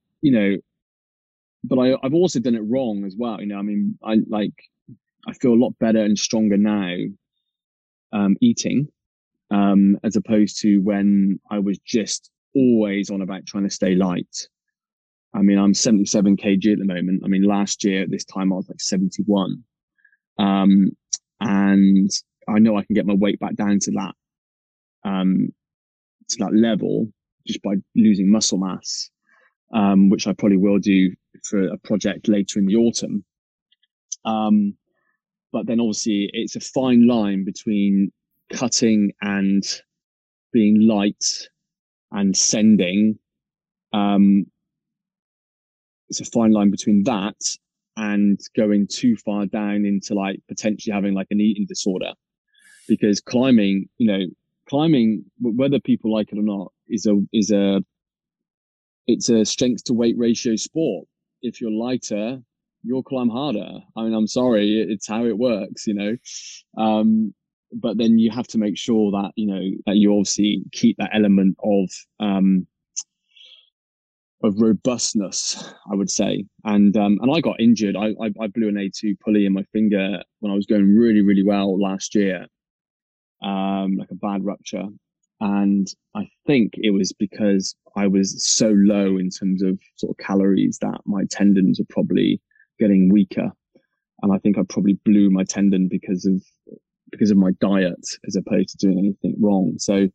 I've also done it wrong as well. I feel a lot better and stronger now eating as opposed to when I was just always on about trying to stay light. I mean, I'm 77 kg at the moment. I mean, last year at this time I was like 71. And I know I can get my weight back down to that level just by losing muscle mass, which I probably will do for a project later in the autumn. But then obviously it's a fine line between cutting and being light and sending. It's a fine line between that and going too far down into like potentially having like an eating disorder, because climbing, whether people like it or not, it's a strength to weight ratio sport. If you're lighter, you'll climb harder. I mean, I'm sorry, it's how it works, but then you have to make sure that, that you obviously keep that element of robustness, I would say. And I got injured. I blew an A2 pulley in my finger when I was going really, really well last year, like a bad rupture. And I think it was because I was so low in terms of sort of calories that my tendons are probably getting weaker. And I think I probably blew my tendon because of my diet as opposed to doing anything wrong. So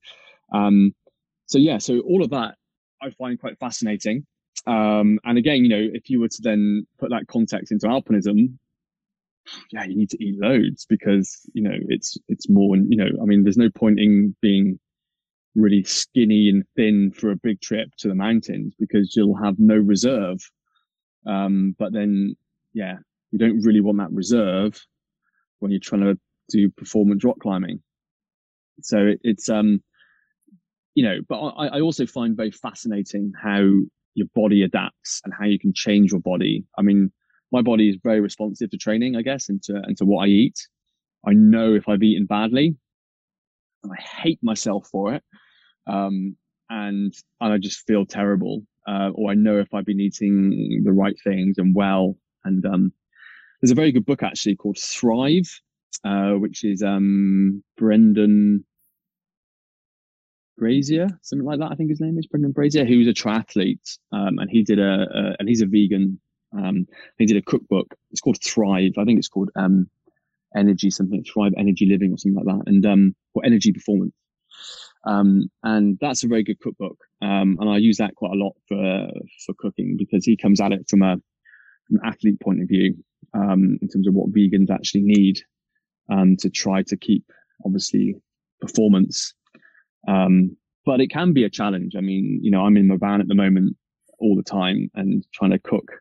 all of that I find quite fascinating. And again, if you were to then put that context into alpinism, yeah, you need to eat loads because, it's more, I mean, there's no point in being really skinny and thin for a big trip to the mountains because you'll have no reserve. But then, yeah, you don't really want that reserve when you're trying to do performance rock climbing. So it's, but I also find very fascinating how your body adapts and how you can change your body. I mean, my body is very responsive to training, I guess, and to what I eat. I know if I've eaten badly, and I hate myself for it. And I just feel terrible. Or I know if I've been eating the right things and well. And there's a very good book actually called Thrive, which is Brendan Brazier, something like that. I think his name is Brendan Brazier, who's a triathlete, and he did and he's a vegan. He did a cookbook. It's called Thrive. I think it's called Energy something, Thrive Energy Living or something like that, and or Energy Performance. And that's a very good cookbook. And I use that quite a lot for cooking because he comes at it from an athlete point of view, in terms of what vegans actually need to try to keep obviously performance. But it can be a challenge. I mean, I'm in my van at the moment all the time and trying to cook.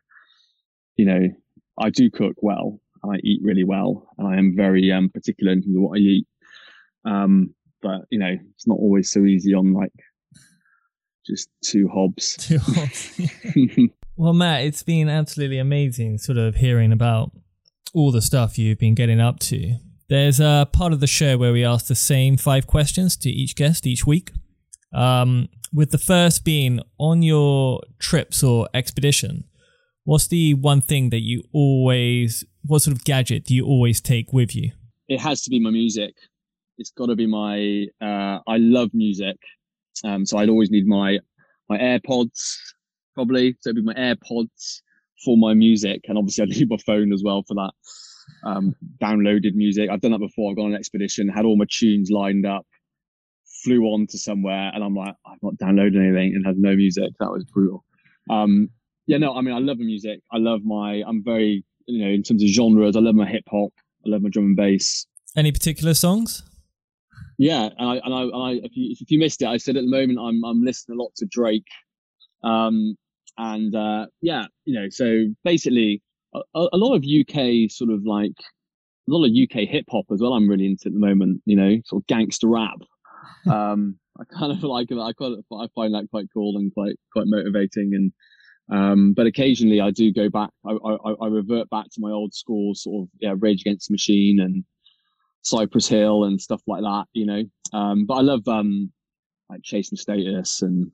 I do cook well. I eat really well, and I am very particular in terms of what I eat. But it's not always so easy on like just two hobs. Well, Matt, it's been absolutely amazing sort of hearing about all the stuff you've been getting up to. There's a part of the show where we ask the same 5 questions to each guest each week. With the first being, on your trips or expedition, what's the one thing that what sort of gadget do you always take with you? It has to be my music. It's got to be I love music. So I'd always need my AirPods, probably. So it'd be my AirPods for my music. And obviously I'd need my phone as well for that. Downloaded music. I've done that before. I've gone on an expedition, had all my tunes lined up, flew on to somewhere, and I'm like, I've not downloaded anything and had no music. That was brutal. I mean, I love the music. I'm very, in terms of genres, I love my hip hop. I love my drum and bass. Any particular songs? Yeah, and if you missed it, I said at the moment I'm listening a lot to Drake, so basically a lot of UK sort of like a lot of UK hip hop as well. I'm really into at the moment, sort of gangster rap. I kind of like that. I find that quite cool and quite motivating. And but occasionally I do go back. I revert back to my old school sort of Rage Against the Machine and Cypress Hill and stuff like that, but I love like Chasing Status and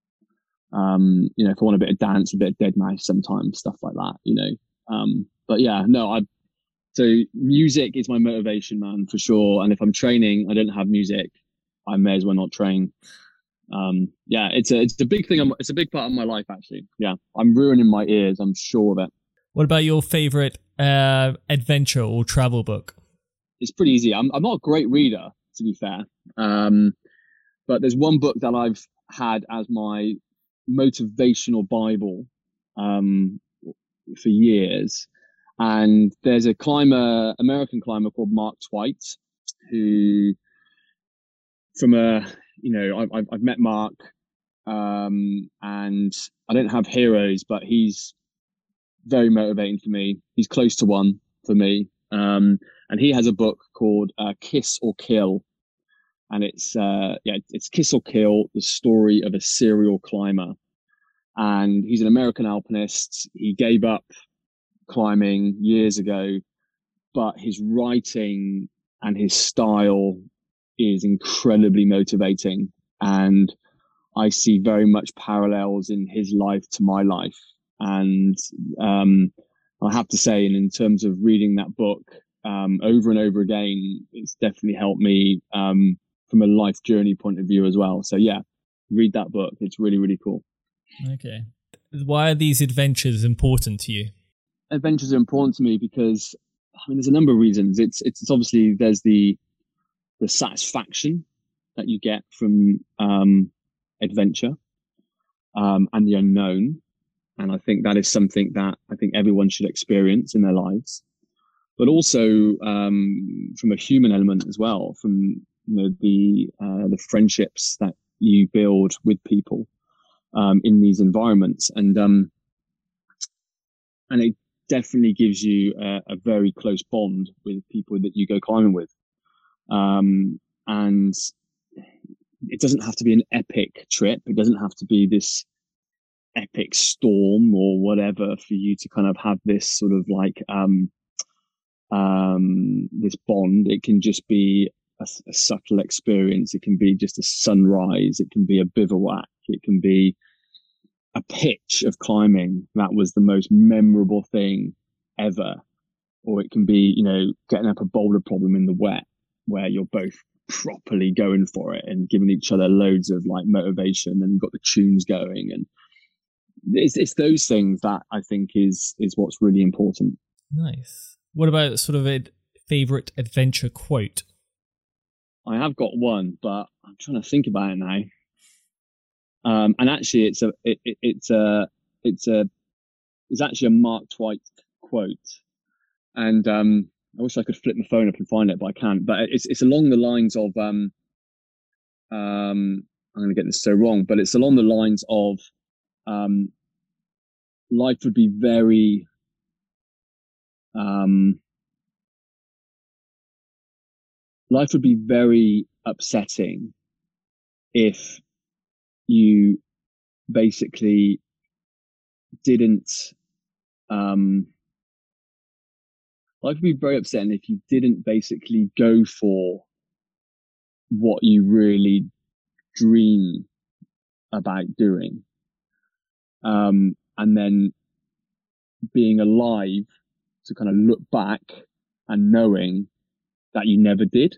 if I want a bit of dance, a bit of Deadmau5 sometimes, stuff like that, but yeah, no, so music is my motivation, man, for sure. And if I'm training, I don't have music, I may as well not train. Yeah, it's a big thing. It's a big part of my life, actually. Yeah, I'm ruining my ears, I'm sure of it. What about your favorite adventure or travel book? It's pretty easy. I'm not a great reader, to be fair. But there's one book that I've had as my motivational Bible for years. And there's a American climber called Mark Twight, who I've met Mark, and I don't have heroes, but he's very motivating for me. He's close to one for me. And he has a book called Kiss or Kill. And it's Kiss or Kill, the story of a serial climber. And he's an American alpinist. He gave up climbing years ago, but his writing and his style is incredibly motivating. And I see very much parallels in his life to my life. And I have to say, and in terms of reading that book over and over again, it's definitely helped me from a life journey point of view as well. So yeah, read that book. It's really, really cool. Okay. Why are these adventures important to you? Adventures are important to me because, there's a number of reasons. It's obviously there's the satisfaction that you get from adventure and the unknown. And I think that is something that I think everyone should experience in their lives. But also from a human element as well, from the friendships that you build with people in these environments, and it definitely gives you a very close bond with people that you go climbing with, and it doesn't have to be an epic trip. It doesn't have to be this epic storm or whatever for you to kind of have this sort of like this bond. It can just be a subtle experience. It can be just a sunrise. It can be a bivouac. It can be a pitch of climbing that was the most memorable thing ever. Or it can be, getting up a boulder problem in the wet where you're both properly going for it and giving each other loads of like motivation, and you've got the tunes going. And it's those things that I think is what's really important. Nice. What about sort of a favorite adventure quote? I have got one, but I'm trying to think about it now. And actually, it's actually a Mark Twight quote. And I wish I could flip my phone up and find it, but I can't. But it's along the lines of I'm going to get this so wrong, but it's along the lines of life would be very upsetting if you basically didn't life would be very upsetting if you didn't basically go for what you really dream about doing, and then being alive to kind of look back and knowing that you never did.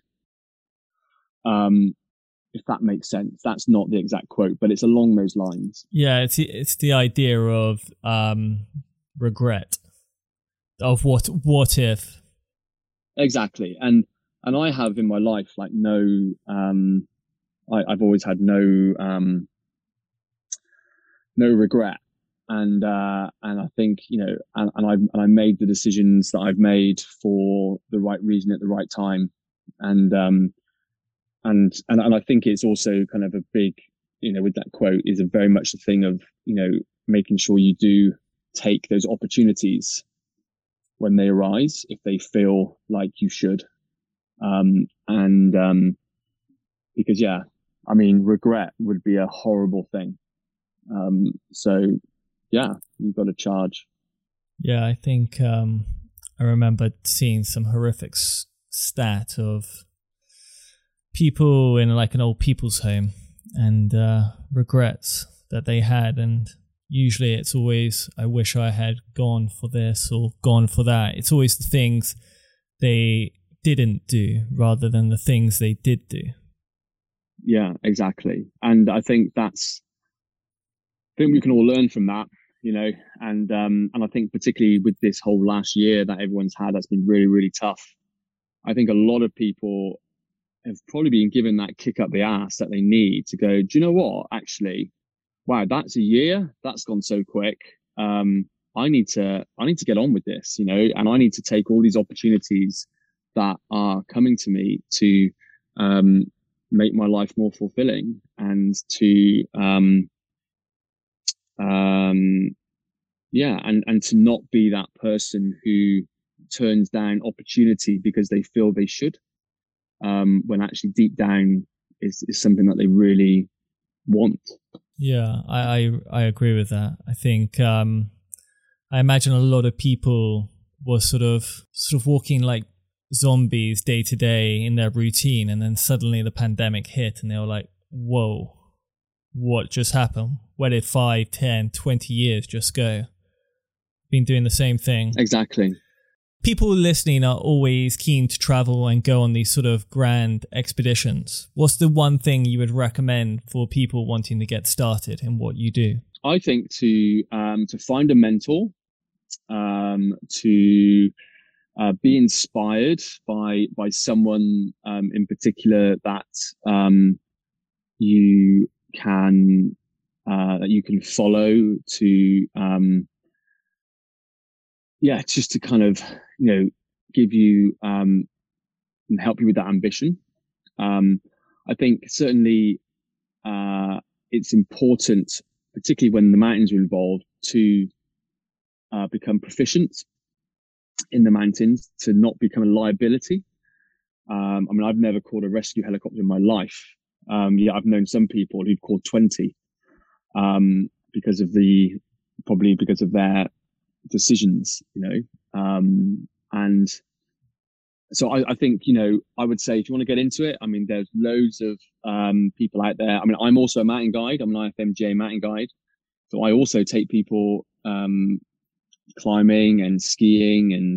If that makes sense. That's not the exact quote, but it's along those lines. Yeah, it's the idea of regret, of what if. Exactly, and I have in my life like no, I've always had no regret, and I think and I made the decisions that I've made for the right reason at the right time, and I think it's also kind of a big, with that quote is a very much a thing of, making sure you do take those opportunities when they arise, if they feel like you should. Because regret would be a horrible thing. So yeah, you've got to charge. Yeah, I think, I remember seeing some horrific stat of people in like an old people's home and regrets that they had, and usually it's always, I wish I had gone for this or gone for that. It's always the things they didn't do rather than the things they did do. Yeah, exactly. And I think we can all learn from that, and I think particularly with this whole last year that everyone's had, that's been really, really tough. I think a lot of people have probably been given that kick up the ass that they need to go, do you know what? Actually, wow, that's a year. That's gone so quick. I need to get on with this, and I need to take all these opportunities that are coming to me to make my life more fulfilling, and to and to not be that person who turns down opportunity because they feel they should, when actually deep down is something that they really want. Yeah, I agree with that. I think I imagine a lot of people were sort of walking like zombies day to day in their routine, and then suddenly the pandemic hit and they were like, whoa, what just happened? Where did 5, 10, 20 years just go? Been doing the same thing. Exactly. People listening are always keen to travel and go on these sort of grand expeditions. What's the one thing you would recommend for people wanting to get started in what you do? I think to find a mentor, to be inspired by someone in particular that you can follow, to just to kind of give you and help you with that ambition. I think certainly it's important, particularly when the mountains are involved, to become proficient in the mountains, to not become a liability. I've never called a rescue helicopter in my life. I've known some people who've called 20 because of their decisions, and so I think, I would say if you want to get into it, there's loads of people out there. I'm also a mountain guide. I'm an IFMJ mountain guide. So I also take people climbing and skiing and,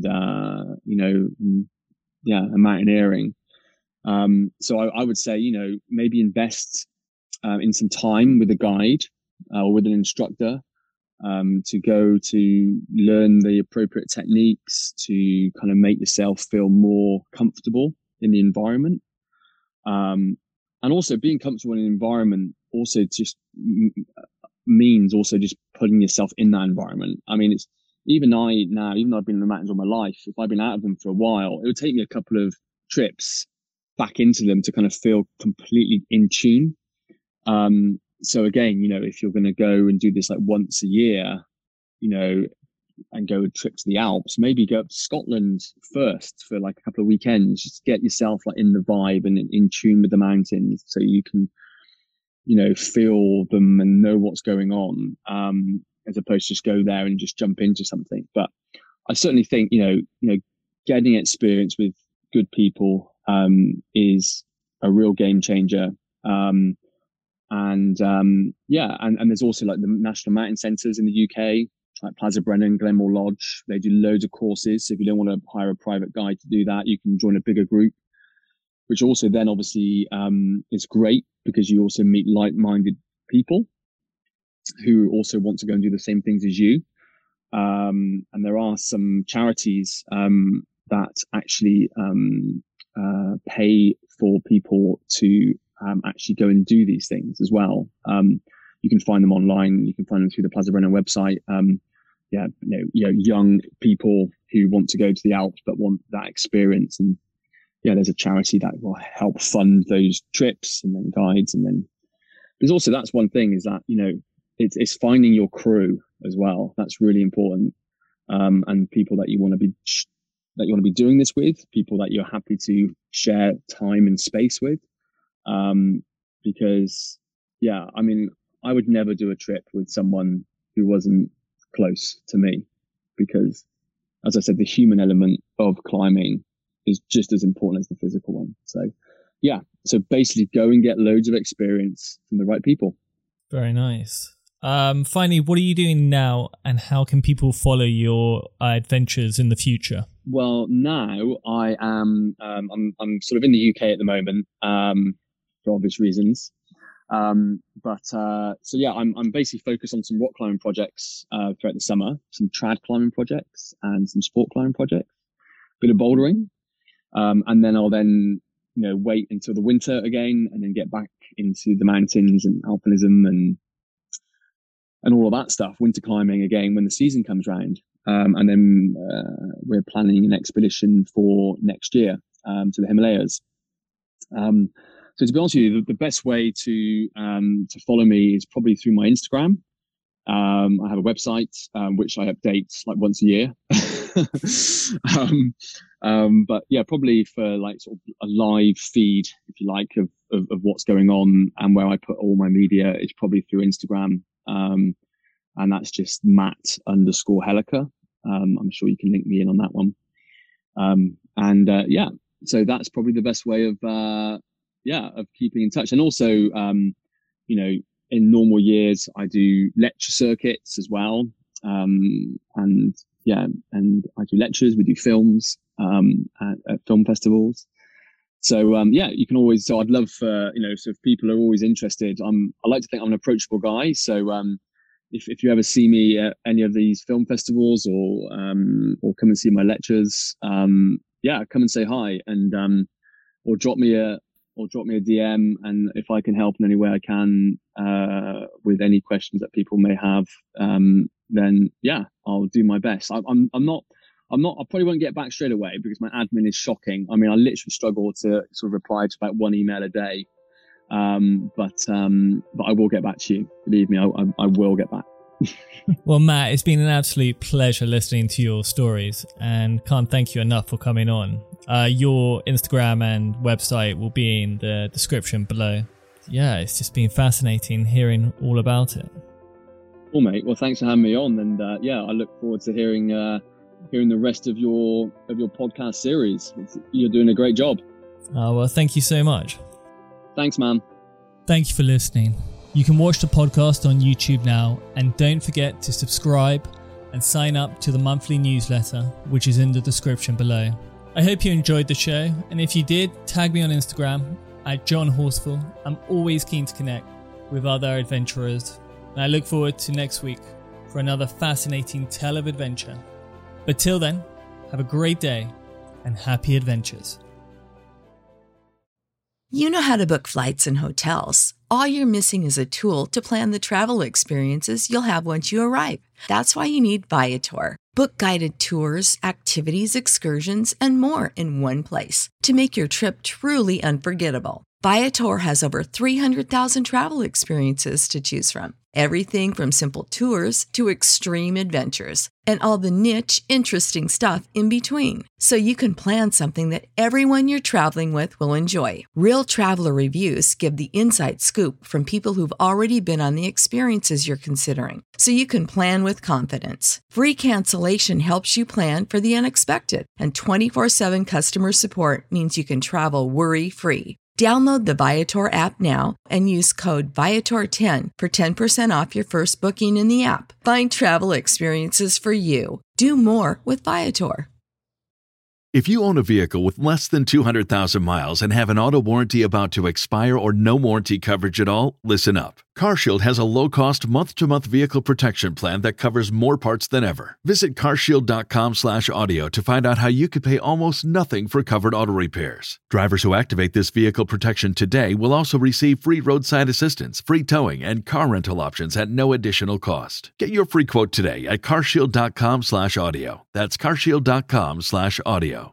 and mountaineering. So I would say, maybe invest in some time with a guide or with an instructor, to go to learn the appropriate techniques to kind of make yourself feel more comfortable in the environment. And also being comfortable in an environment also just means also just putting yourself in that environment. It's even though I've been in the mountains all my life, if I've been out of them for a while, it would take me a couple of trips back into them to kind of feel completely in tune. So again, if you're going to go and do this like once a year, and go a trip to the Alps, maybe go up to Scotland first for like a couple of weekends, just get yourself like in the vibe and in tune with the mountains, so you can, feel them and know what's going on, as opposed to just go there and just jump into something. But I certainly think, getting experience with good people, is a real game changer. And there's also like the national mountain centres in the UK, like Plaza Brennan, Glenmore Lodge. They do loads of courses. So if you don't want to hire a private guide to do that, you can join a bigger group, which also then obviously is great because you also meet like-minded people who also want to go and do the same things as you. And there are some charities that actually pay for people to actually go and do these things as well. You can find them online. You can find them through the Plaza Brennan website. Young people who want to go to the Alps but want that experience, and there's a charity that will help fund those trips and then guides. And then there's also, that's one thing, is that it's finding your crew as well. That's really important, and people that you want to be doing this with, people that you're happy to share time and space with. Because I would never do a trip with someone who wasn't close to me, because, as I said, the human element of climbing is just as important as the physical one. So basically go and get loads of experience from the right people. Very nice. Finally, what are you doing now, and how can people follow your adventures in the future? Well, now I am, I'm sort of in the UK at the moment. obvious reasons. So yeah, I'm basically focused on some rock climbing projects throughout the summer, some trad climbing projects and some sport climbing projects, a bit of bouldering, and then I'll wait until the winter again, and then get back into the mountains and alpinism and all of that stuff. Winter climbing again when the season comes round, and then we're planning an expedition for next year to the Himalayas. So to be honest with you, the best way to follow me is probably through my Instagram. I have a website which I update like once a year. But yeah, probably for like sort of a live feed, if you like, of what's going on and where I put all my media is probably through Instagram. And that's just Matt_Helliker. I'm sure you can link me in on that one. Yeah, so that's probably the best way of keeping in touch. And also, in normal years, I do lecture circuits as well. And I do lectures, we do films, at film festivals. So, you can always, so I'd love, so if people are always interested, I like to think I'm an approachable guy. So, if you ever see me at any of these film festivals or come and see my lectures, come and say hi and, or drop me a DM, and if I can help in any way I can with any questions that people may have, then yeah, I'll do my best. I probably won't get back straight away because my admin is shocking. I mean, I literally struggle to sort of reply to about one email a day, but I will get back to you. Believe me, I will get back. Well, Matt, it's been an absolute pleasure listening to your stories, and can't thank you enough for coming on. Your Instagram and website will be in the description below. Yeah, it's just been fascinating hearing all about it. Cool, mate. Well, thanks for having me on, and I look forward to hearing the rest of your podcast series. You're doing a great job. Well, thank you so much. Thanks, man. Thank you for listening. You can watch the podcast on YouTube now, and don't forget to subscribe and sign up to the monthly newsletter, which is in the description below. I hope you enjoyed the show, and if you did, tag me on Instagram at John Horsfall. I'm always keen to connect with other adventurers, and I look forward to next week for another fascinating tale of adventure. But till then, have a great day and happy adventures. You know how to book flights and hotels. All you're missing is a tool to plan the travel experiences you'll have once you arrive. That's why you need Viator. Book guided tours, activities, excursions, and more in one place to make your trip truly unforgettable. Viator has over 300,000 travel experiences to choose from. Everything from simple tours to extreme adventures and all the niche, interesting stuff in between. So you can plan something that everyone you're traveling with will enjoy. Real traveler reviews give the inside scoop from people who've already been on the experiences you're considering. So you can plan with confidence. Free cancellation helps you plan for the unexpected. And 24/7 customer support means you can travel worry-free. Download the Viator app now and use code Viator10 for 10% off your first booking in the app. Find travel experiences for you. Do more with Viator. If you own a vehicle with less than 200,000 miles and have an auto warranty about to expire or no warranty coverage at all, listen up. CarShield has a low-cost month-to-month vehicle protection plan that covers more parts than ever. Visit carshield.com/audio to find out how you could pay almost nothing for covered auto repairs. Drivers who activate this vehicle protection today will also receive free roadside assistance, free towing, and car rental options at no additional cost. Get your free quote today at carshield.com/audio. That's carshield.com/audio.